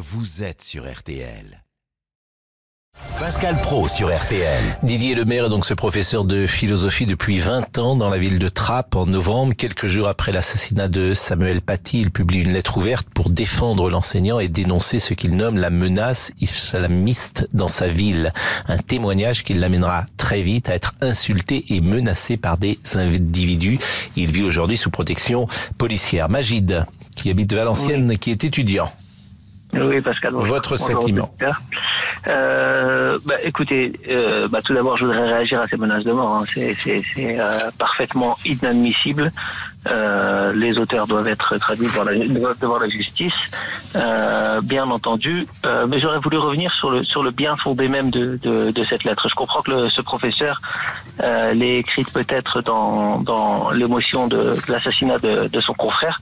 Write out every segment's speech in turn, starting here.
vous êtes sur RTL. Pascal Praud sur RTL. Didier Lemaire est donc ce professeur de philosophie depuis 20 ans dans la ville de Trappes. En novembre, quelques jours après l'assassinat de Samuel Paty, il publie une lettre ouverte pour défendre l'enseignant et dénoncer ce qu'il nomme la menace islamiste dans sa ville. Un témoignage qui l'amènera très vite à être insulté et menacé par des individus. Il vit aujourd'hui sous protection policière. Magid, qui habite Valenciennes, qui est étudiant. Oui, Pascal. Votre sentiment. Écoutez, tout d'abord, je voudrais réagir à ces menaces de mort. C'est parfaitement inadmissible. Les auteurs doivent être traduits devant la justice, bien entendu. Mais j'aurais voulu revenir sur le bien fondé même de cette lettre. Je comprends que ce professeur l'ait écrite peut-être dans l'émotion de l'assassinat de son confrère,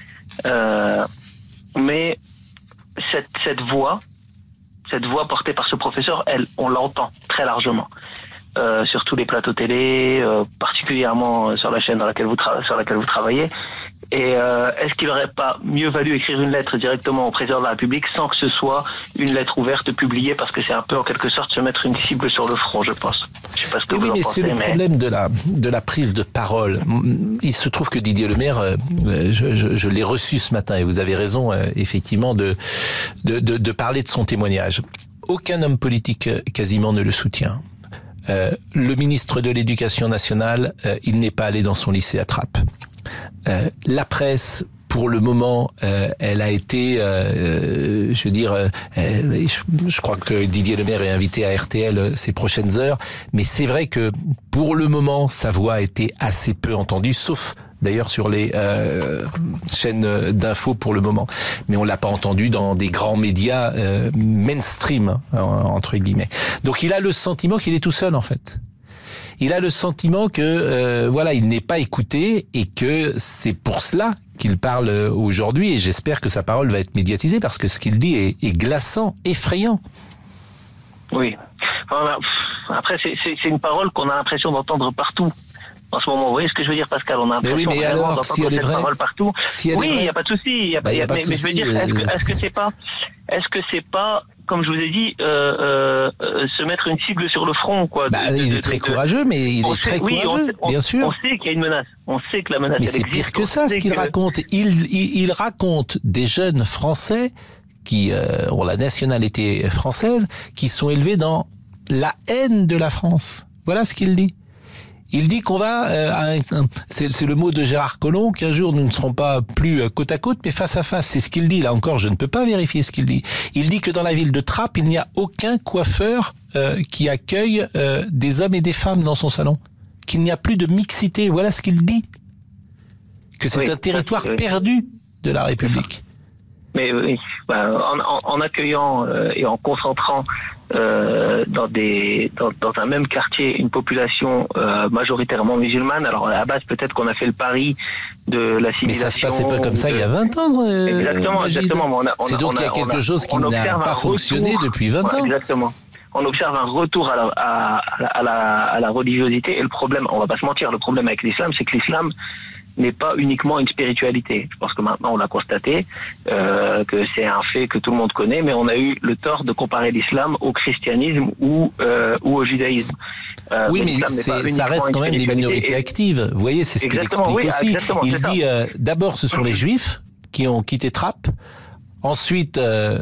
mais cette voix portée par ce professeur, on l'entend très largement sur tous les plateaux télé, particulièrement sur la chaîne sur laquelle vous travaillez. Et est-ce qu'il n'aurait pas mieux valu écrire une lettre directement au président de la République sans que ce soit une lettre ouverte publiée, parce que c'est un peu en quelque sorte se mettre une cible sur le front, je pense. Je sais pas ce que vous en pensez, c'est le problème de la prise de parole. Il se trouve que Didier Lemaire, je l'ai reçu ce matin et vous avez raison effectivement de parler de son témoignage. Aucun homme politique quasiment ne le soutient. Le ministre de l'Éducation nationale, il n'est pas allé dans son lycée à Trappes. La presse, pour le moment, elle a été, je crois que Didier Lemaire est invité à RTL ces prochaines heures, mais c'est vrai que pour le moment, sa voix a été assez peu entendue, sauf d'ailleurs sur les chaînes d'infos pour le moment. Mais on l'a pas entendu dans des grands médias mainstream, entre guillemets. Donc il a le sentiment qu'il est tout seul, en fait. Il a le sentiment que il n'est pas écouté et que c'est pour cela qu'il parle aujourd'hui, et j'espère que sa parole va être médiatisée parce que ce qu'il dit est glaçant, effrayant. Oui. Après, c'est une parole qu'on a l'impression d'entendre partout en ce moment. Vous voyez ce que je veux dire, Pascal? On a l'impression d'entendre cette parole partout. Oui, il n'y a pas de souci. Mais je veux dire, est-ce que c'est pas, comme je vous ai dit, se mettre une cible sur le front, quoi. Il est très courageux, mais il est très courageux, bien sûr. On sait qu'il y a une menace. On sait que la menace existe. Mais c'est pire que ça, ce qu'il raconte. Il raconte des jeunes Français qui ont la nationalité française, qui sont élevés dans la haine de la France. Voilà ce qu'il dit. Il dit qu'on va, c'est le mot de Gérard Collomb, qu'un jour nous ne serons pas plus côte à côte, mais face à face. C'est ce qu'il dit. Là encore, je ne peux pas vérifier ce qu'il dit. Il dit que dans la ville de Trappes, il n'y a aucun coiffeur qui accueille des hommes et des femmes dans son salon. Qu'il n'y a plus de mixité. Voilà ce qu'il dit. Que c'est un territoire perdu de la République. Mais oui, en accueillant et en concentrant dans un même quartier une population majoritairement musulmane. Alors à la base, peut-être qu'on a fait le pari de la civilisation. Mais ça se passait pas comme ça il y a 20 ans. Exactement. C'est donc il y a quelque chose qui n'a pas fonctionné depuis 20 ans. Exactement. On observe un retour à la religiosité, et le problème, on va pas se mentir, le problème avec l'islam, c'est que l'islam n'est pas uniquement une spiritualité. Je pense que maintenant on l'a constaté, que c'est un fait que tout le monde connaît, mais on a eu le tort de comparer l'islam au christianisme ou au judaïsme. Oui, mais ça reste quand même des minorités actives. Vous voyez, c'est ce qu'il explique aussi. Il dit d'abord ce sont les juifs qui ont quitté Trappes. Ensuite,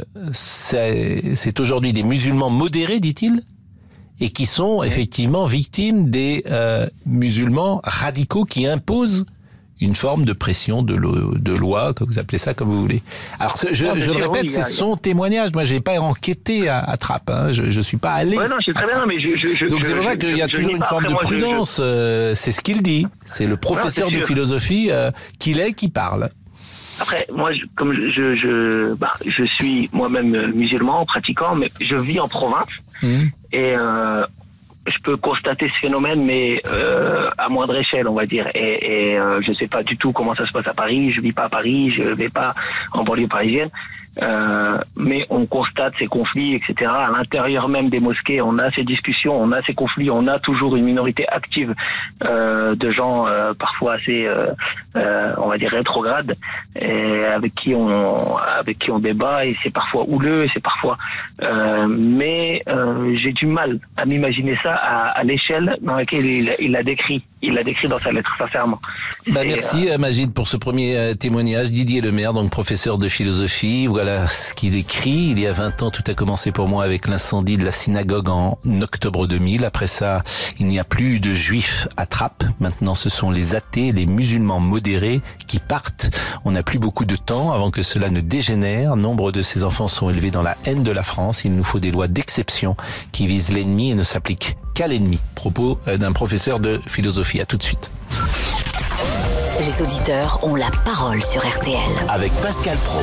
c'est aujourd'hui des musulmans modérés, dit-il, et qui sont effectivement victimes des musulmans radicaux qui imposent une forme de pression de loi, comme vous appelez ça, comme vous voulez. Alors, je le répète, c'est son témoignage. Moi, j'ai pas enquêté à Trappes. Je suis pas allé. Ouais, non, je sais très bien, mais donc c'est pour ça qu'il y a toujours une forme de prudence. C'est ce qu'il dit. C'est le professeur de philosophie qui parle. Après, moi, comme je suis moi-même musulman, pratiquant, mais je vis en province, et je peux constater ce phénomène, mais à moindre échelle, on va dire. Et je sais pas du tout comment ça se passe à Paris. Je vis pas à Paris, je vais pas en banlieue parisienne. mais on constate ces conflits, etc. À l'intérieur même des mosquées, on a ces discussions, on a ces conflits, on a toujours une minorité active de gens parfois assez, on va dire, rétrogrades, et avec qui on débat, et c'est parfois houleux, et c'est parfois... mais j'ai du mal à m'imaginer ça à l'échelle dans laquelle il l'a décrit. Il l'a décrit dans sa lettre, sincèrement. Merci Magid pour ce premier témoignage. Didier Lemaire, donc professeur de philosophie. Voilà ce qu'il écrit. Il y a 20 ans, tout a commencé pour moi avec l'incendie de la synagogue en octobre 2000. Après ça, il n'y a plus de juifs à Trappes. Maintenant, ce sont les athées, les musulmans modérés qui partent. On n'a plus beaucoup de temps avant que cela ne dégénère. Nombre de ces enfants sont élevés dans la haine de la France. Il nous faut des lois d'exception qui visent l'ennemi et ne s'appliquent qu'à l'ennemi. Propos d'un professeur de philosophie. À tout de suite. Les auditeurs ont la parole sur RTL. Avec Pascal Praud.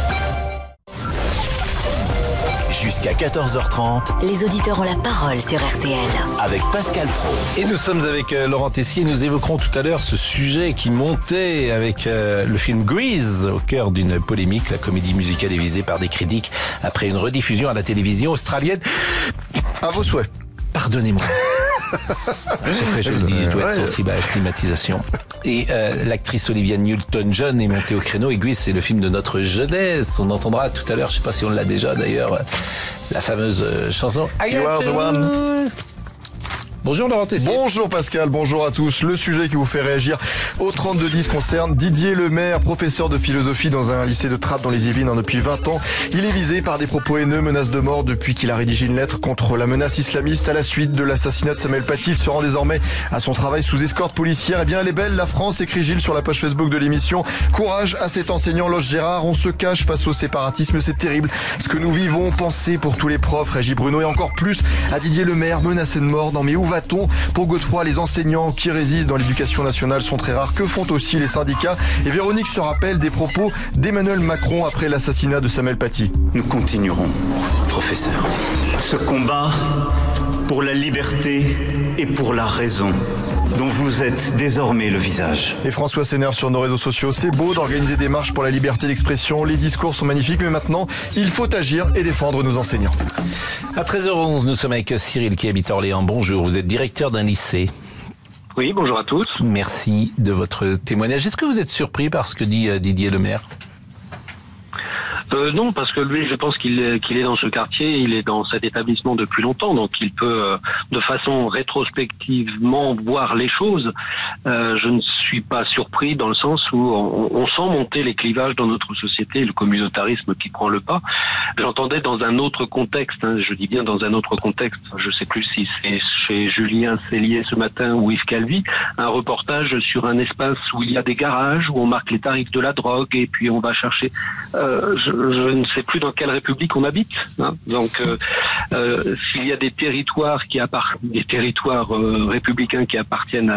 Jusqu'à 14h30. Les auditeurs ont la parole sur RTL. Avec Pascal Praud. Et nous sommes avec Laurent Tessier. Nous évoquerons tout à l'heure ce sujet qui montait avec le film Grease au cœur d'une polémique. La comédie musicale est visée par des critiques après une rediffusion à la télévision australienne. À vos souhaits. Pardonnez-moi. Je le dis, je dois être sensible à la climatisation. Et l'actrice Olivia Newton-John est montée au créneau. Et Grease, c'est le film de notre jeunesse. On entendra tout à l'heure, je sais pas si on l'a déjà d'ailleurs, la fameuse chanson You are the one. Bonjour Laurent Tessier. Bonjour Pascal, bonjour à tous. Le sujet qui vous fait réagir au 3210 concerne Didier Lemaire, professeur de philosophie dans un lycée de Trappes dans les Yvelines depuis 20 ans. Il est visé par des propos haineux, menaces de mort depuis qu'il a rédigé une lettre contre la menace islamiste à la suite de l'assassinat de Samuel Paty. Il se rend désormais à son travail sous escorte policière. Eh bien, elle est belle, la France, écrit Gilles sur la page Facebook de l'émission. Courage à cet enseignant, loge Gérard. On se cache face au séparatisme, c'est terrible. Ce que nous vivons, pensez pour tous les profs, réagit Bruno, et encore plus à Didier Lemaire, menacé de mort. Non mais où va-t-on? Pour Godefroy, les enseignants qui résistent dans l'éducation nationale sont très rares. Que font aussi les syndicats? Et Véronique se rappelle des propos d'Emmanuel Macron après l'assassinat de Samuel Paty. Nous continuerons, professeur, ce combat pour la liberté et pour la raison dont vous êtes désormais le visage. Et François s'énerve sur nos réseaux sociaux. C'est beau d'organiser des marches pour la liberté d'expression. Les discours sont magnifiques, mais maintenant, il faut agir et défendre nos enseignants. À 13h11, nous sommes avec Cyril qui habite Orléans. Bonjour, vous êtes directeur d'un lycée. Oui, bonjour à tous. Merci de votre témoignage. Est-ce que vous êtes surpris par ce que dit Didier Lemaire ? Non, parce que lui, je pense qu'il est dans ce quartier, il est dans cet établissement depuis longtemps, donc il peut, de façon rétrospectivement, voir les choses. Je ne suis pas surpris dans le sens où on sent monter les clivages dans notre société, le communautarisme qui prend le pas. J'entendais dans un autre contexte, je dis bien dans un autre contexte, je sais plus si c'est chez Julien Cellier ce matin ou Yves Calvi, un reportage sur un espace où il y a des garages, où on marque les tarifs de la drogue et puis on va chercher... Je ne sais plus dans quelle république on habite. Donc, s'il y a des territoires républicains qui appartiennent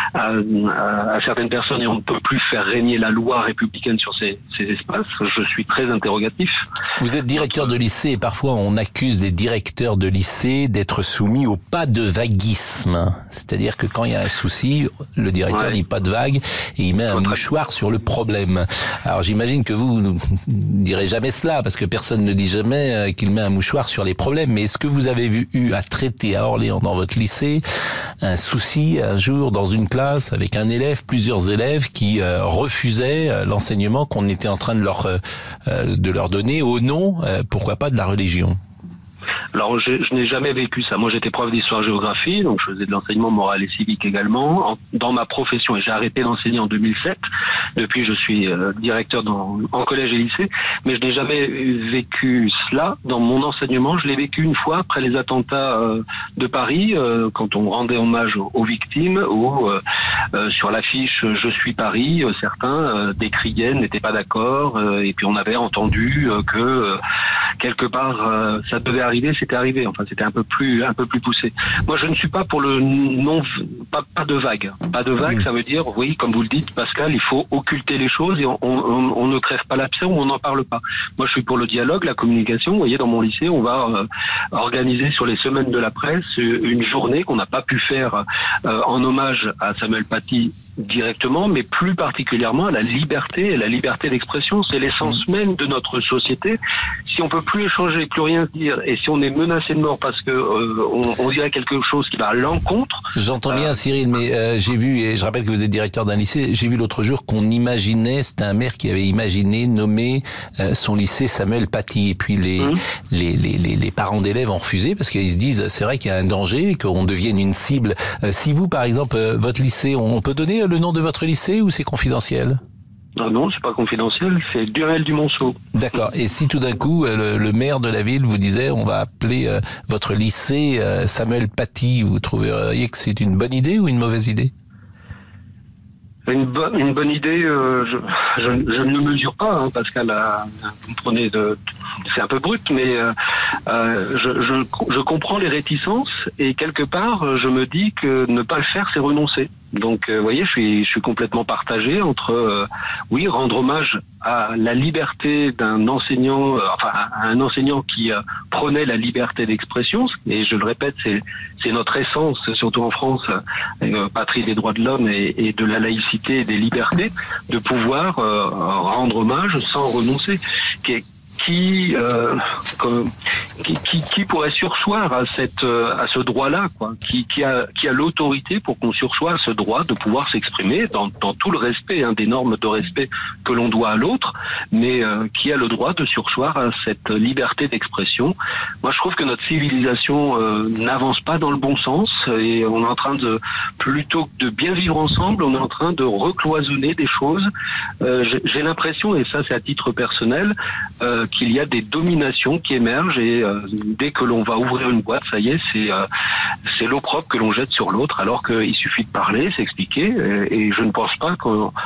à certaines personnes et on ne peut plus faire régner la loi républicaine sur ces espaces, je suis très interrogatif. Vous êtes directeur de lycée et parfois on accuse les directeurs de lycée d'être soumis au pas de vaguisme. C'est-à-dire que quand il y a un souci, le directeur dit pas de vague et il met un mouchoir sur le problème. Alors j'imagine que vous ne direz jamais cela, parce que personne ne dit jamais qu'il met un mouchoir sur les problèmes. Mais est-ce que vous avez eu à traiter à Orléans dans votre lycée un souci un jour dans une classe avec un élève, plusieurs élèves qui refusaient l'enseignement qu'on était en train de leur donner au nom, pourquoi pas, de la religion? Alors, je n'ai jamais vécu ça. Moi, j'étais prof d'histoire-géographie, donc je faisais de l'enseignement moral et civique également, dans ma profession. Et j'ai arrêté d'enseigner en 2007. Depuis, je suis directeur en collège et lycée. Mais je n'ai jamais vécu cela dans mon enseignement. Je l'ai vécu une fois après les attentats de Paris, quand on rendait hommage aux victimes, où sur l'affiche « Je suis Paris », certains décriaient, n'étaient pas d'accord, et puis on avait entendu que quelque part ça devait arriver, c'était arrivé. Enfin, c'était un peu plus poussé. Moi, je ne suis pas pour le non, pas de vague. Pas de vague, ça veut dire, oui, comme vous le dites, Pascal, il faut occulter les choses et on ne crève pas l'abcès ou on n'en parle pas. Moi, je suis pour le dialogue, la communication. Vous voyez, dans mon lycée, on va organiser sur les semaines de la presse une journée qu'on n'a pas pu faire en hommage à Samuel Paty directement, mais plus particulièrement à la liberté et la liberté d'expression. C'est l'essence même de notre société. Si on peut plus échanger, plus rien se dire, et si on est menacé de mort parce que on dirait quelque chose qui va à l'encontre. J'entends bien, Cyril, mais j'ai vu, et je rappelle que vous êtes directeur d'un lycée, j'ai vu l'autre jour qu'on imaginait, c'était un maire qui avait imaginé nommer son lycée Samuel Paty, et puis les parents d'élèves ont refusé parce qu'ils se disent c'est vrai qu'il y a un danger, qu'on devienne une cible. Si vous, par exemple, votre lycée, on peut donner le nom de votre lycée ou c'est confidentiel? Non, c'est pas confidentiel, c'est Durel-du-Monceau. D'accord. Et si tout d'un coup, le maire de la ville vous disait on va appeler votre lycée Samuel Paty, vous trouveriez que c'est une bonne idée ou une mauvaise idée? Une bonne idée, je ne le mesure pas, Pascal. Vous me prenez c'est un peu brut, mais je comprends les réticences et quelque part, je me dis que ne pas le faire, c'est renoncer. Donc, vous voyez, je suis complètement partagé entre, rendre hommage à la liberté d'un enseignant, à un enseignant qui prônait la liberté d'expression. Et je le répète, c'est notre essence, surtout en France, patrie des droits de l'homme et de la laïcité et des libertés, de pouvoir rendre hommage sans renoncer. Qui pourrait sursoir à ce droit-là, quoi, qui a l'autorité pour qu'on sursoie à ce droit de pouvoir s'exprimer dans tout le respect, des normes de respect que l'on doit à l'autre, mais qui a le droit de sursoir à cette liberté d'expression. Moi, je trouve que notre civilisation n'avance pas dans le bon sens et on est en train plutôt que de bien vivre ensemble, on est en train de recloisonner des choses. J'ai l'impression, et ça c'est à titre personnel, qu'il y a des dominations qui émergent et dès que l'on va ouvrir une boîte, ça y est, c'est l'opprobre que l'on jette sur l'autre, alors qu'il suffit de parler, s'expliquer, et je ne pense pas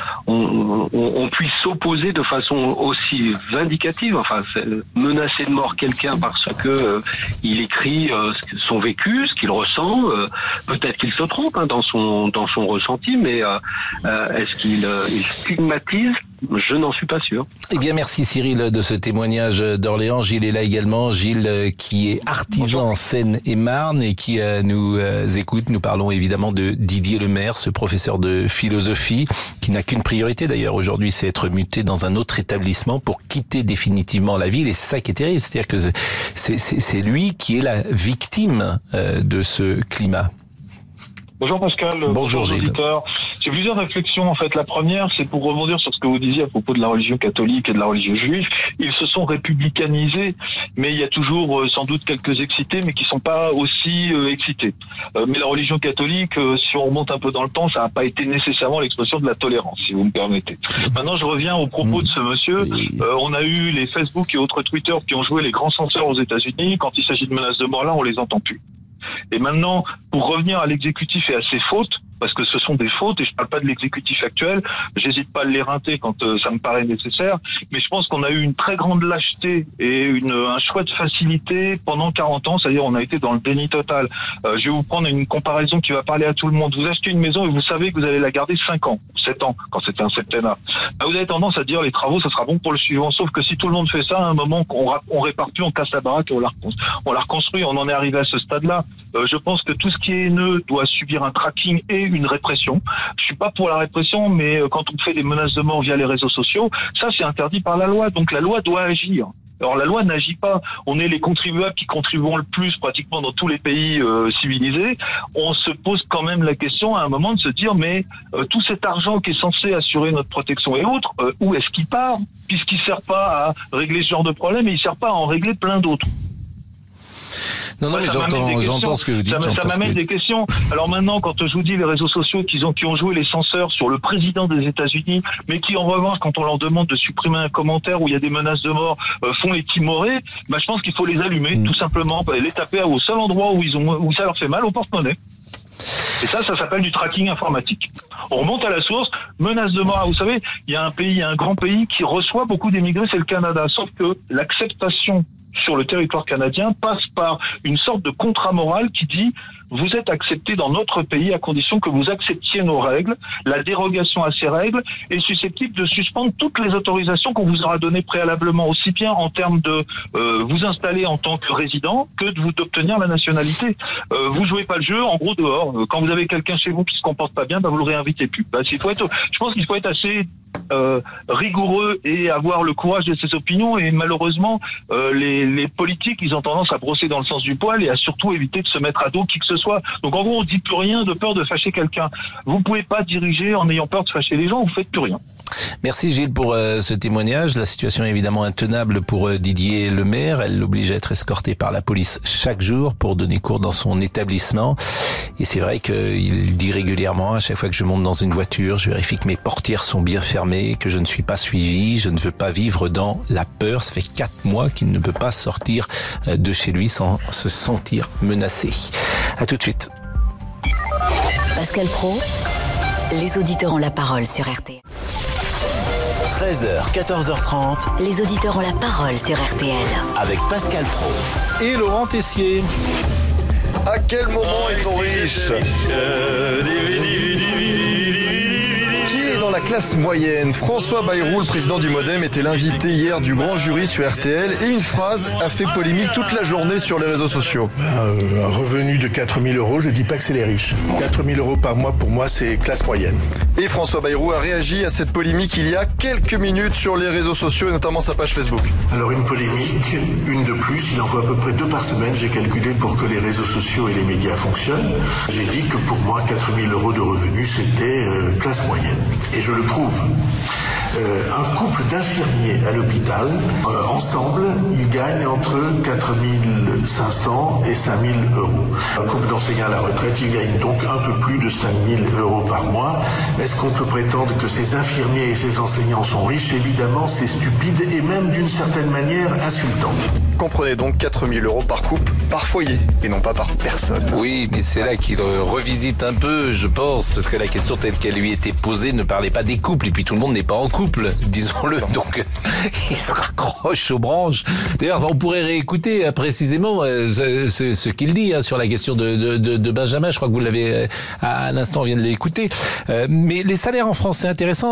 qu'on puisse s'opposer de façon aussi vindicative, menacer de mort quelqu'un parce que il écrit son vécu, ce qu'il ressent, peut-être qu'il se trompe dans son ressenti, mais est-ce qu'il stigmatise? Je n'en suis pas sûr. Eh bien, merci Cyril de ce témoignage d'Orléans. Gilles est là également. Gilles qui est artisan en Seine-et-Marne et qui nous écoute. Nous parlons évidemment de Didier Lemaire, ce professeur de philosophie qui n'a qu'une priorité d'ailleurs aujourd'hui, c'est être muté dans un autre établissement pour quitter définitivement la ville. Et c'est ça qui est terrible, c'est-à-dire que c'est lui qui est la victime de ce climat. Bonjour Pascal, bonjour auditeurs. J'ai plusieurs réflexions en fait. La première, c'est pour rebondir sur ce que vous disiez à propos de la religion catholique et de la religion juive. Ils se sont républicanisés, mais il y a toujours sans doute quelques excités, mais qui sont pas aussi excités. Mais la religion catholique, si on remonte un peu dans le temps, ça n'a pas été nécessairement l'expression de la tolérance, si vous me permettez. Maintenant, je reviens au propos de ce monsieur. On a eu les Facebook et autres Twitter qui ont joué les grands censeurs aux États-Unis. Quand il s'agit de menaces de mort, là, on les entend plus. Et maintenant, pour revenir à l'exécutif et à ses fautes, parce que ce sont des fautes, et je parle pas de l'exécutif actuel, j'hésite pas à l'éreinter quand ça me paraît nécessaire, mais je pense qu'on a eu une très grande lâcheté et un choix de facilité pendant 40 ans, c'est-à-dire on a été dans le déni total. Je vais vous prendre une comparaison qui va parler à tout le monde. Vous achetez une maison et vous savez que vous allez la garder 5 ans, 7 ans, quand c'était un septennat. Vous avez tendance à dire les travaux, ça sera bon pour le suivant, sauf que si tout le monde fait ça, à un moment, on répare plus, on casse la baraque et on la reconstruit, on en est arrivé à ce stade-là. Je pense que tout ce qui est haineux doit subir un tracking et une répression. Je suis pas pour la répression, mais quand on fait des menaces de mort via les réseaux sociaux, ça c'est interdit par la loi. Donc la loi doit agir. Alors la loi n'agit pas. On est les contribuables qui contribuons le plus pratiquement dans tous les pays civilisés. On se pose quand même la question à un moment de se dire mais tout cet argent qui est censé assurer notre protection et autres, où est-ce qu'il part? Puisqu'il sert pas à régler ce genre de problème et il sert pas à en régler plein d'autres. Non, mais j'entends ce que vous dites. Ça m'amène des questions. Alors maintenant, quand je vous dis les réseaux sociaux qui ont joué les censeurs sur le président des États-Unis, mais qui en revanche, quand on leur demande de supprimer un commentaire où il y a des menaces de mort, font les timorés, je pense qu'il faut les allumer, tout simplement, les taper au seul endroit où ça leur fait mal, au porte-monnaie. Et ça s'appelle du tracking informatique. On remonte à la source, menace de mort. Vous savez, il y a un grand pays qui reçoit beaucoup d'émigrés, c'est le Canada. Sauf que l'acceptation sur le territoire canadien passe par une sorte de contrat moral qui dit vous êtes accepté dans notre pays à condition que vous acceptiez nos règles. La dérogation à ces règles est susceptible de suspendre toutes les autorisations qu'on vous aura données préalablement, aussi bien en termes de vous installer en tant que résident que de vous d'obtenir la nationalité. Vous jouez pas le jeu, en gros dehors. Quand vous avez quelqu'un chez vous qui se comporte pas bien, vous le réinvitez plus. Je pense qu'il faut être assez rigoureux et avoir le courage de ses opinions, et malheureusement les politiques, ils ont tendance à brosser dans le sens du poil et à surtout éviter de se mettre à dos qui que ce soit. Donc en gros, on dit plus rien de peur de fâcher quelqu'un. Vous pouvez pas diriger en ayant peur de fâcher les gens, vous faites plus rien. Merci Gilles pour ce témoignage. La situation est évidemment intenable pour Didier Lemaire. Elle l'oblige à être escorté par la police chaque jour pour donner cours dans son établissement. Et c'est vrai qu'il dit régulièrement, à chaque fois que je monte dans une voiture, je vérifie que mes portières sont bien fermées, que je ne suis pas suivi, je ne veux pas vivre dans la peur. Ça fait 4 mois qu'il ne peut pas sortir de chez lui sans se sentir menacé. À tout de suite. Pascal Praud, les auditeurs ont la parole sur RTL. 13h, 14h30. Les auditeurs ont la parole sur RTL. Avec Pascal Praud. Et Laurent Tessier. À quel moment est-on riche ? Qui est dans la classe moyenne ? François Bayrou, le président du Modem, était l'invité hier du grand jury sur RTL et une phrase a fait polémique toute la journée sur les réseaux sociaux. Un revenu de 4 000 euros, je dis pas que c'est les riches. 4 000 euros par mois, pour moi, c'est classe moyenne. Et François Bayrou a réagi à cette polémique il y a quelques minutes sur les réseaux sociaux et notamment sa page Facebook. Alors une polémique, une de plus, il en faut à peu près 2 par semaine, j'ai calculé, pour que les réseaux sociaux et les médias fonctionnent. J'ai dit que pour moi, 4 000 euros de revenus, c'était classe moyenne. Et je le prouve. Un couple d'infirmiers à l'hôpital, ensemble, ils gagnent entre 4 500 et 5 000 euros. Un couple d'enseignants à la retraite, ils gagnent donc un peu plus de 5 000 euros par mois. Est-ce qu'on peut prétendre que ces infirmiers et ces enseignants sont riches ? Évidemment, c'est stupide et même d'une certaine manière insultant. Comprenez donc 4 000 euros par couple, par foyer, et non pas par personne. Oui, mais c'est là qu'il revisite un peu, je pense, parce que la question telle qu'elle lui était posée ne parlait pas des couples, et puis tout le monde n'est pas en couple, disons-le, donc il se raccroche aux branches. D'ailleurs, on pourrait réécouter précisément ce qu'il dit sur la question de Benjamin, je crois que vous l'avez à l'instant, on vient de l'écouter. Mais les salaires en France, c'est intéressant,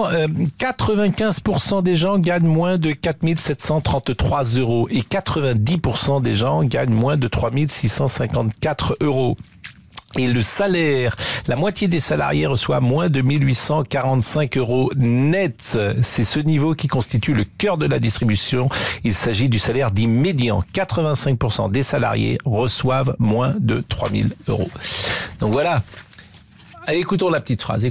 95% des gens gagnent moins de 4 733 euros, et 90% des gens gagnent moins de 3 654 euros. Et le salaire, la moitié des salariés reçoit moins de 1 845 euros net. C'est ce niveau qui constitue le cœur de la distribution. Il s'agit du salaire dit médian. 85% des salariés reçoivent moins de 3 000 euros. Donc voilà. Allez, écoutons la petite phrase.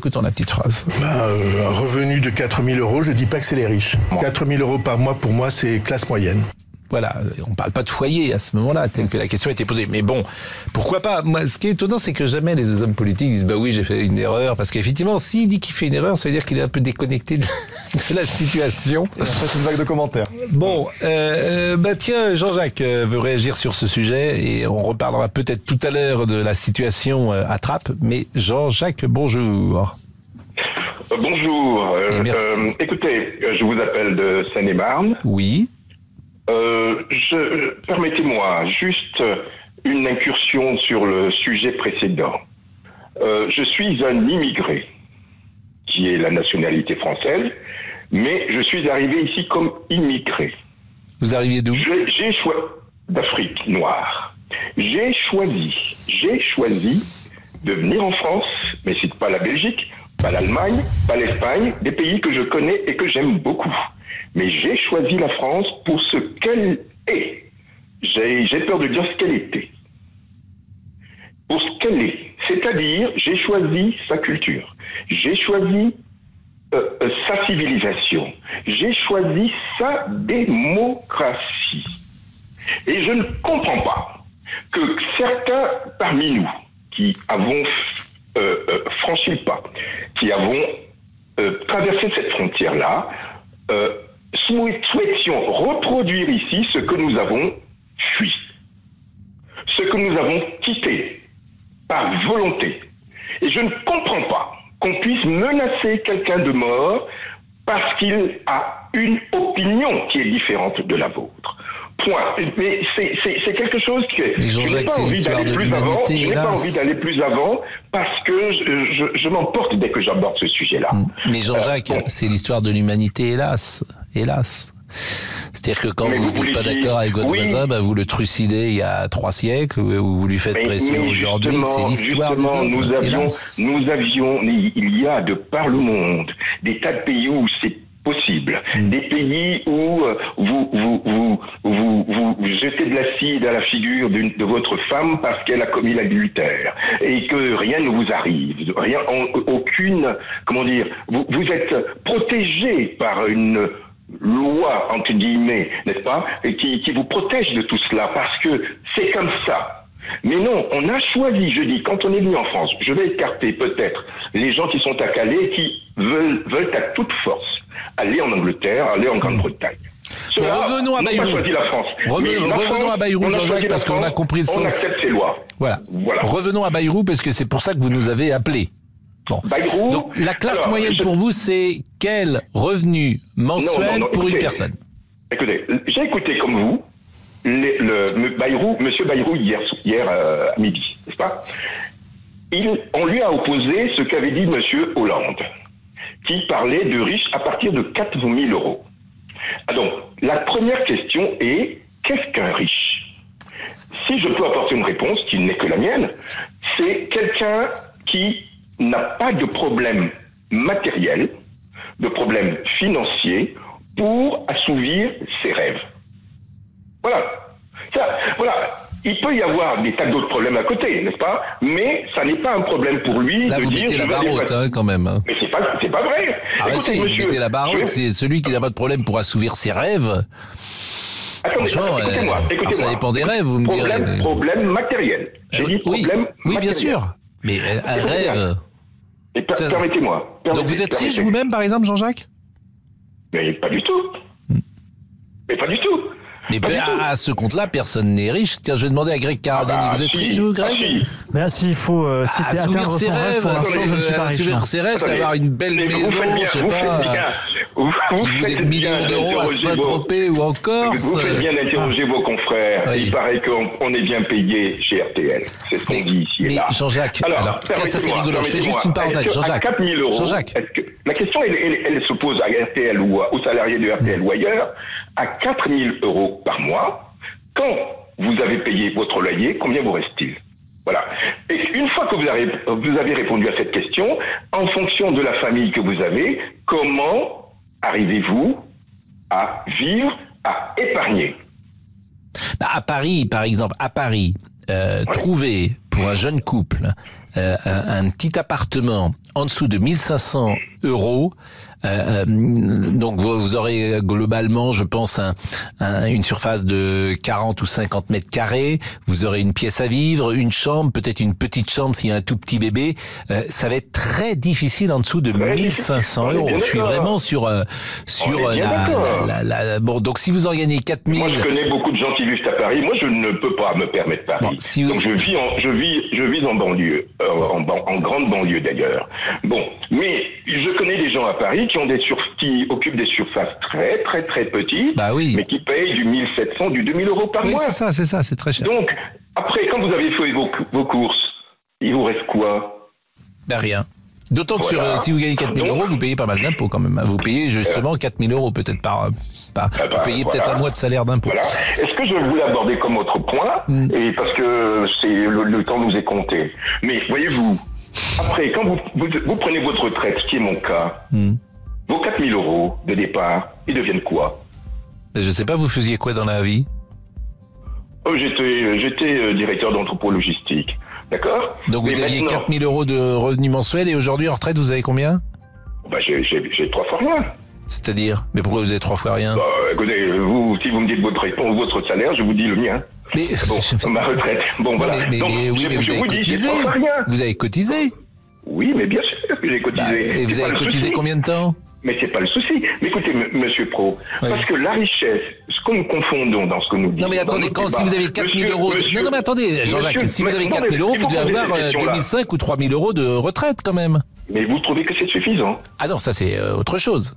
Un revenu de 4 000 euros, je dis pas que c'est les riches. 4 000 euros par mois, pour moi, c'est classe moyenne. Voilà, on parle pas de foyer à ce moment-là, tel que la question a été posée. Mais bon, pourquoi pas ? Moi, ce qui est étonnant, c'est que jamais les hommes politiques disent « bah oui, j'ai fait une erreur », parce qu'effectivement, s'il dit qu'il fait une erreur, ça veut dire qu'il est un peu déconnecté de la situation. Et après, c'est une vague de commentaires. Bon, tiens, Jean-Jacques veut réagir sur ce sujet, et on reparlera peut-être tout à l'heure de la situation à Trappes. Mais Jean-Jacques, bonjour. Bonjour. Écoutez, je vous appelle de Seine-et-Marne. Oui. Permettez-moi juste une incursion sur le sujet précédent. Je suis un immigré qui est la nationalité française, mais je suis arrivé ici comme immigré. Vous arriviez d'où ? J'ai choisi d'Afrique noire. J'ai choisi de venir en France, mais c'est pas la Belgique, pas l'Allemagne, pas l'Espagne, des pays que je connais et que j'aime beaucoup. Mais j'ai choisi la France pour ce qu'elle est. J'ai peur de dire ce qu'elle était. Pour ce qu'elle est. C'est-à-dire, j'ai choisi sa culture. J'ai choisi sa civilisation. J'ai choisi sa démocratie. Et je ne comprends pas que certains parmi nous qui avons franchi le pas, qui avons traversé cette frontière-là, souhaitions reproduire ici ce que nous avons fui, ce que nous avons quitté par volonté. Et je ne comprends pas qu'on puisse menacer quelqu'un de mort parce qu'il a une opinion qui est différente de la vôtre. Point. Mais c'est quelque chose que je n'ai pas envie d'aller plus avant. Je n'ai pas envie d'aller plus avant parce que je m'emporte dès que j'aborde ce sujet-là. Mais Jean-Jacques, c'est l'histoire de l'humanité, hélas. C'est-à-dire que quand vous n'êtes pas d'accord avec votre voisin, vous le trucidez il y a 3 siècles, ou vous lui faites pression aujourd'hui, c'est l'histoire des hommes. Nous avions, il y a de par le monde, des tas de pays où c'est possible. Des pays où vous jetez de l'acide à la figure de votre femme parce qu'elle a commis l'adultère et que rien ne vous arrive, aucune, vous êtes protégé par une loi, entre guillemets, n'est-ce pas, et qui vous protège de tout cela parce que c'est comme ça. Mais non, on a choisi, je dis, quand on est venu en France, je vais écarter peut-être les gens qui sont à Calais, qui veulent à toute force aller en Angleterre, aller en Grande-Bretagne. Revenons à Bayrou. Revenons à Bayrou, Jean-Jacques, parce qu'on a compris le sens. On accepte ces lois. Voilà. Revenons à Bayrou, parce que c'est pour ça que vous nous avez appelés. Bon. Bayrou, donc la classe moyenne pour vous, c'est quel revenu mensuel pour une personne? Écoutez, j'ai écouté comme vous Monsieur Bayrou hier à midi, n'est-ce pas? On lui a opposé ce qu'avait dit Monsieur Hollande, qui parlait de riches à partir de 4 000 €. Donc, la première question est, qu'est-ce qu'un riche? Si je peux apporter une réponse, qui n'est que la mienne, c'est quelqu'un qui n'a pas de problème matériel, de problème financier, pour assouvir ses rêves. Voilà. Il peut y avoir des tas d'autres problèmes à côté, n'est-ce pas? Mais ça n'est pas un problème pour lui. Là, vous mettez la barre haute, quand même. Mais c'est pas vrai. Écoutez, vous mettez la barre haute, c'est celui qui n'a pas de problème pour assouvir ses rêves. Attendez, écoutez-moi. Ça dépend des rêves, vous me direz. Problème matériel. Oui, bien sûr. Mais un rêve. Permettez-moi. Donc vous êtes riche vous-même, par exemple, Jean-Jacques? Mais pas du tout. Mais à ce compte-là, personne n'est riche. Tiens, je vais demander à Greg Carradini. Vous êtes riche, vous, Greg? Mais s'il faut, si c'est atteindre son rêve, pour l'instant, je ne suis pas riche. Assouvir ses rêves, c'est avoir une belle maison, je sais pas, qui vous des millions d'euros à Saint-Tropez ou en Corse. Vous faites bien d'interroger vos confrères. Il paraît qu'on est bien payé chez RTL. C'est ce qu'on dit ici et là. Mais Jean-Jacques, alors, tiens, ça c'est rigolo. Je fais juste une parenthèse. Jean-Jacques. 4 000 €. La question, elle se pose à RTL ou aux salariés de RTL ou ailleurs. À 4 000 € par mois, quand vous avez payé votre loyer, combien vous reste-t-il? Voilà. Et une fois que vous avez répondu à cette question, en fonction de la famille que vous avez, comment arrivez-vous à vivre, à épargner? À Paris, par exemple, trouver pour un jeune couple un petit appartement en dessous de 1 500 €, donc vous aurez globalement, je pense, une surface de 40 ou 50 mètres carrés. Vous aurez une pièce à vivre, une chambre, peut-être une petite chambre s'il y a un tout petit bébé. Ça va être très difficile en dessous de 1 500 €. Je suis vraiment sur bon, donc si vous en gagnez 4 000... Moi, je connais beaucoup de gens qui vivent à Paris. Moi, je ne peux pas me permettre Paris. Bon, donc je vis en banlieue, en grande banlieue d'ailleurs. Bon, mais je connais des gens à Paris qui occupent des surfaces très très très petites, mais qui payent du 1 700, du 2 000 € par mois. C'est ça, c'est très cher. Donc, après, quand vous avez fait vos courses, il vous reste quoi? Rien. D'autant que si vous gagnez 4 000 €, vous payez pas mal d'impôts quand même. Vous payez justement 4 000 € peut-être vous payez peut-être un mois de salaire d'impôts. Voilà. Est-ce que je voulais aborder comme autre point, et parce que le temps nous est compté. Mais voyez-vous, après, quand vous prenez votre retraite, ce qui est mon cas, vos 4 000 € de départ, ils deviennent quoi? Je sais pas, vous faisiez quoi dans la vie? J'étais directeur d'entrepôt logistique. D'accord? Donc vous aviez 4 000 € de revenus mensuels et aujourd'hui en retraite vous avez combien? J'ai 3 fois rien. C'est-à-dire? Mais pourquoi vous avez 3 fois rien? Écoutez, si vous me dites votre réponse, votre salaire, je vous dis le mien. Mais ma retraite. Bon, voilà. Mais vous avez cotisé. Vous avez cotisé. Oui, mais bien sûr que j'ai cotisé. Et vous avez cotisé combien de temps? Mais c'est pas le souci. Mais écoutez, Monsieur Pro, parce que la richesse, ce que nous confondons dans ce que nous disons... Non mais attendez, si vous avez 4 000 €... Non mais attendez, Jean-Jacques, si vous avez 4 000 €, vous devez avoir 2 500 ou 3 000 € de retraite quand même. Mais vous trouvez que c'est suffisant? Ah non, ça c'est autre chose.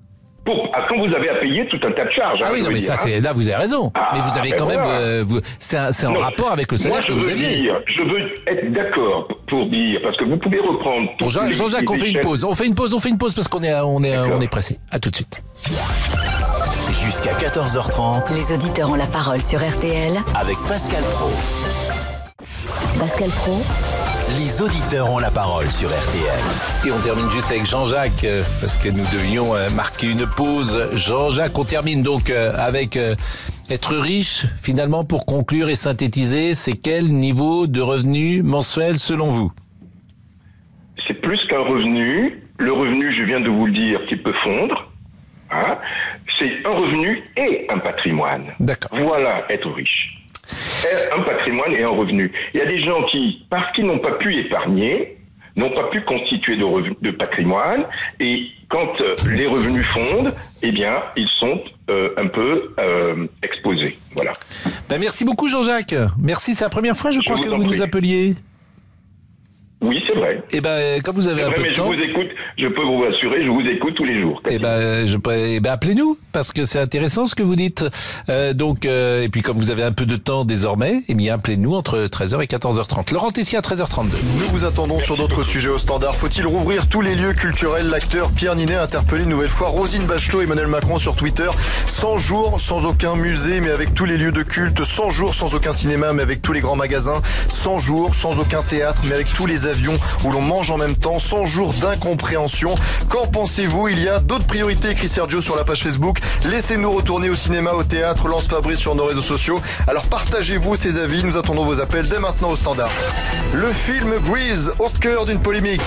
Quand vous avez à payer tout un tas de charges. Ah oui, non, mais ça, là, vous avez raison. Mais vous avez quand même, c'est en rapport avec le salaire que vous aviez. Je veux être d'accord pour dire, parce que vous pouvez reprendre. Bon, Jean-Jacques, on fait une pause. On fait une pause parce qu'on est pressé. À tout de suite. Jusqu'à 14h30. Les auditeurs ont la parole sur RTL. Avec Pascal Praud. Pascal Praud. Les auditeurs ont la parole sur RTL. Et on termine juste avec Jean-Jacques, parce que nous devions marquer une pause. Jean-Jacques, on termine donc avec être riche, finalement, pour conclure et synthétiser, c'est quel niveau de revenu mensuel selon vous ? C'est plus qu'un revenu. Le revenu, je viens de vous le dire, qui peut fondre. Hein, c'est un revenu et un patrimoine. D'accord. Voilà, être riche. Un patrimoine et un revenu. Il y a des gens qui, parce qu'ils n'ont pas pu épargner, n'ont pas pu constituer de patrimoine, et quand les revenus fondent, eh bien, ils sont un peu exposés. Voilà. Ben, merci beaucoup, Jean-Jacques. Merci, c'est la première fois, je crois, que vous nous appeliez. Oui, c'est vrai. Eh ben, comme vous avez un peu de temps, je vous écoute. Je peux vous assurer, je vous écoute tous les jours. Eh ben, appelez-nous parce que c'est intéressant ce que vous dites. Et puis comme vous avez un peu de temps désormais, eh bien, appelez-nous entre 13h et 14h30. Laurent Tessier à 13h32. Nous vous attendons sur d'autres sujets au standard. Faut-il rouvrir tous les lieux culturels ? L'acteur Pierre Ninet a interpellé une nouvelle fois Roselyne Bachelot et Emmanuel Macron sur Twitter. 100 jours sans aucun musée, mais avec tous les lieux de culte. 100 jours sans aucun cinéma, mais avec tous les grands magasins. 100 jours sans aucun théâtre, mais avec tous les avions où l'on mange en même temps. 100 jours d'incompréhension. Qu'en pensez-vous ? Il y a d'autres priorités, écrit Sergio sur la page Facebook. Laissez-nous retourner au cinéma, au théâtre, lance Fabrice sur nos réseaux sociaux. Alors partagez-vous ces avis, nous attendons vos appels dès maintenant au standard. Le film Grease, au cœur d'une polémique.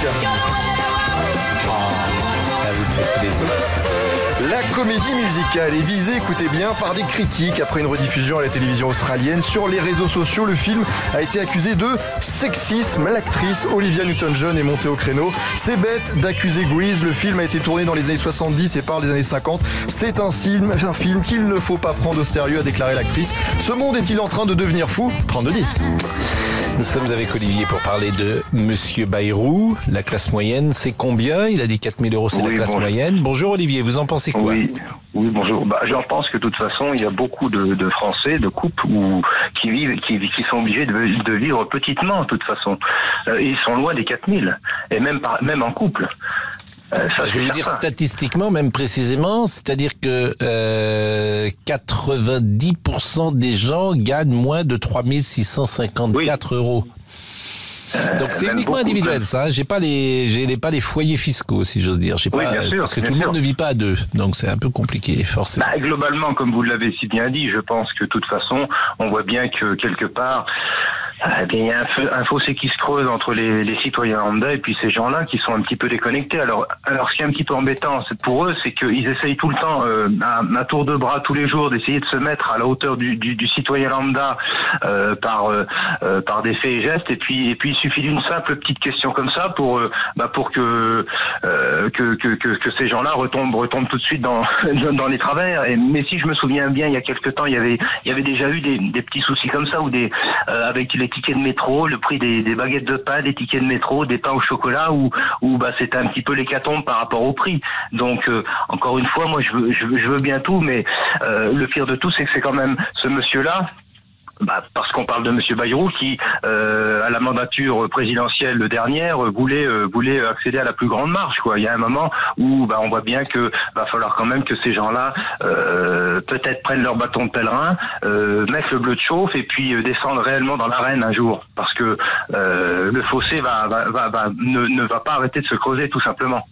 Vous me faites plaisir. La comédie musicale est visée, écoutez bien, par des critiques après une rediffusion à la télévision australienne. Sur les réseaux sociaux, le film a été accusé de sexisme. L'actrice Olivia Newton-John est montée au créneau. C'est bête d'accuser Grease. Le film a été tourné dans les années 70 et parle des années 50. C'est un film qu'il ne faut pas prendre au sérieux, a déclaré l'actrice. Ce monde est-il en train de devenir fou ? 32-10. Nous sommes avec Olivier pour parler de Monsieur Bayrou. La classe moyenne, c'est combien ? Il a dit 4 000 €, c'est la classe moyenne. Bonjour Olivier, vous en pensez quoi ? Oui, bonjour. J'en pense que de toute façon, il y a beaucoup de Français, de couples qui sont obligés de vivre petitement de toute façon. Ils sont loin des 4 000, et même en couple. Je veux dire statistiquement, même précisément, c'est-à-dire que 90% des gens gagnent moins de 3 654 €. Donc c'est uniquement individuel, ça. J'ai pas les foyers fiscaux, si j'ose dire. Parce que tout le monde ne vit pas à deux, donc c'est un peu compliqué, forcément. Globalement, comme vous l'avez si bien dit, je pense que de toute façon, on voit bien que quelque part, il y a un fossé qui se creuse entre les citoyens lambda et puis ces gens-là qui sont un petit peu déconnectés. Alors ce qui est un petit peu embêtant, pour eux, c'est qu'ils essayent tout le temps, à tour de bras tous les jours, d'essayer de se mettre à la hauteur du citoyen lambda par des faits et gestes. Et puis il suffit d'une simple petite question comme ça pour que ces gens-là retombent tout de suite dans les travers. Mais si je me souviens bien, il y a quelque temps, il y avait déjà eu des petits soucis comme ça ou avec les tickets de métro, le prix des baguettes de pain, des tickets de métro, des pains au chocolat, où c'était un petit peu l'hécatombe par rapport au prix. Donc encore une fois, moi je veux bien tout, mais le pire de tout, c'est que c'est quand même ce monsieur-là. Parce qu'on parle de Monsieur Bayrou qui, à la mandature présidentielle dernière, voulait accéder à la plus grande marche, quoi. Il y a un moment où, on voit bien que va falloir quand même que ces gens-là, peut-être prennent leur bâton de pèlerin, mettent le bleu de chauffe et puis descendent réellement dans l'arène un jour, parce que le fossé ne va pas arrêter de se creuser, tout simplement.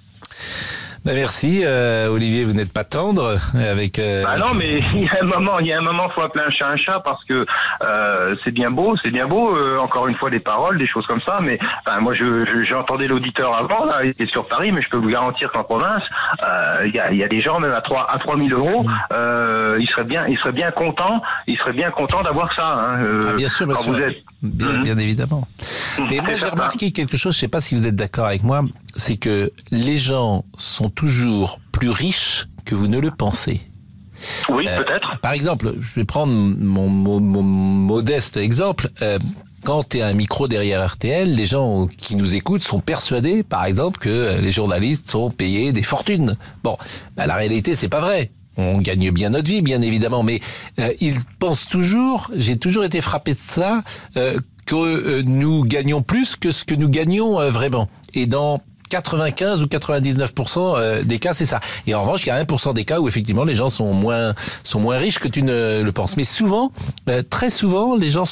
Merci Olivier, vous n'êtes pas tendre avec. Non, mais il y a un moment, faut appeler un chat parce que c'est bien beau, encore une fois des paroles, des choses comme ça. Mais moi, j'entendais l'auditeur avant là, il était sur Paris, mais je peux vous garantir qu'en province, il y a des gens même à 3 000 €. Ils seraient bien contents d'avoir ça. Hein, bien sûr, bien évidemment. Mais moi, j'ai remarqué quelque chose. Je sais pas si vous êtes d'accord avec moi, c'est que les gens sont toujours plus riches que vous ne le pensez. Oui, peut-être. Par exemple, je vais prendre mon modeste exemple. quand tu es un micro derrière RTL, les gens qui nous écoutent sont persuadés, par exemple, que les journalistes sont payés des fortunes. Bon, la réalité, c'est pas vrai. On gagne bien notre vie, bien évidemment, mais ils pensent toujours, j'ai toujours été frappé de ça, que nous gagnons plus que ce que nous gagnons vraiment. Et dans 95 ou 99% des cas, c'est ça. Et en revanche, il y a 1% des cas où effectivement les gens sont moins riches que tu ne le penses. Mais souvent, très souvent, les gens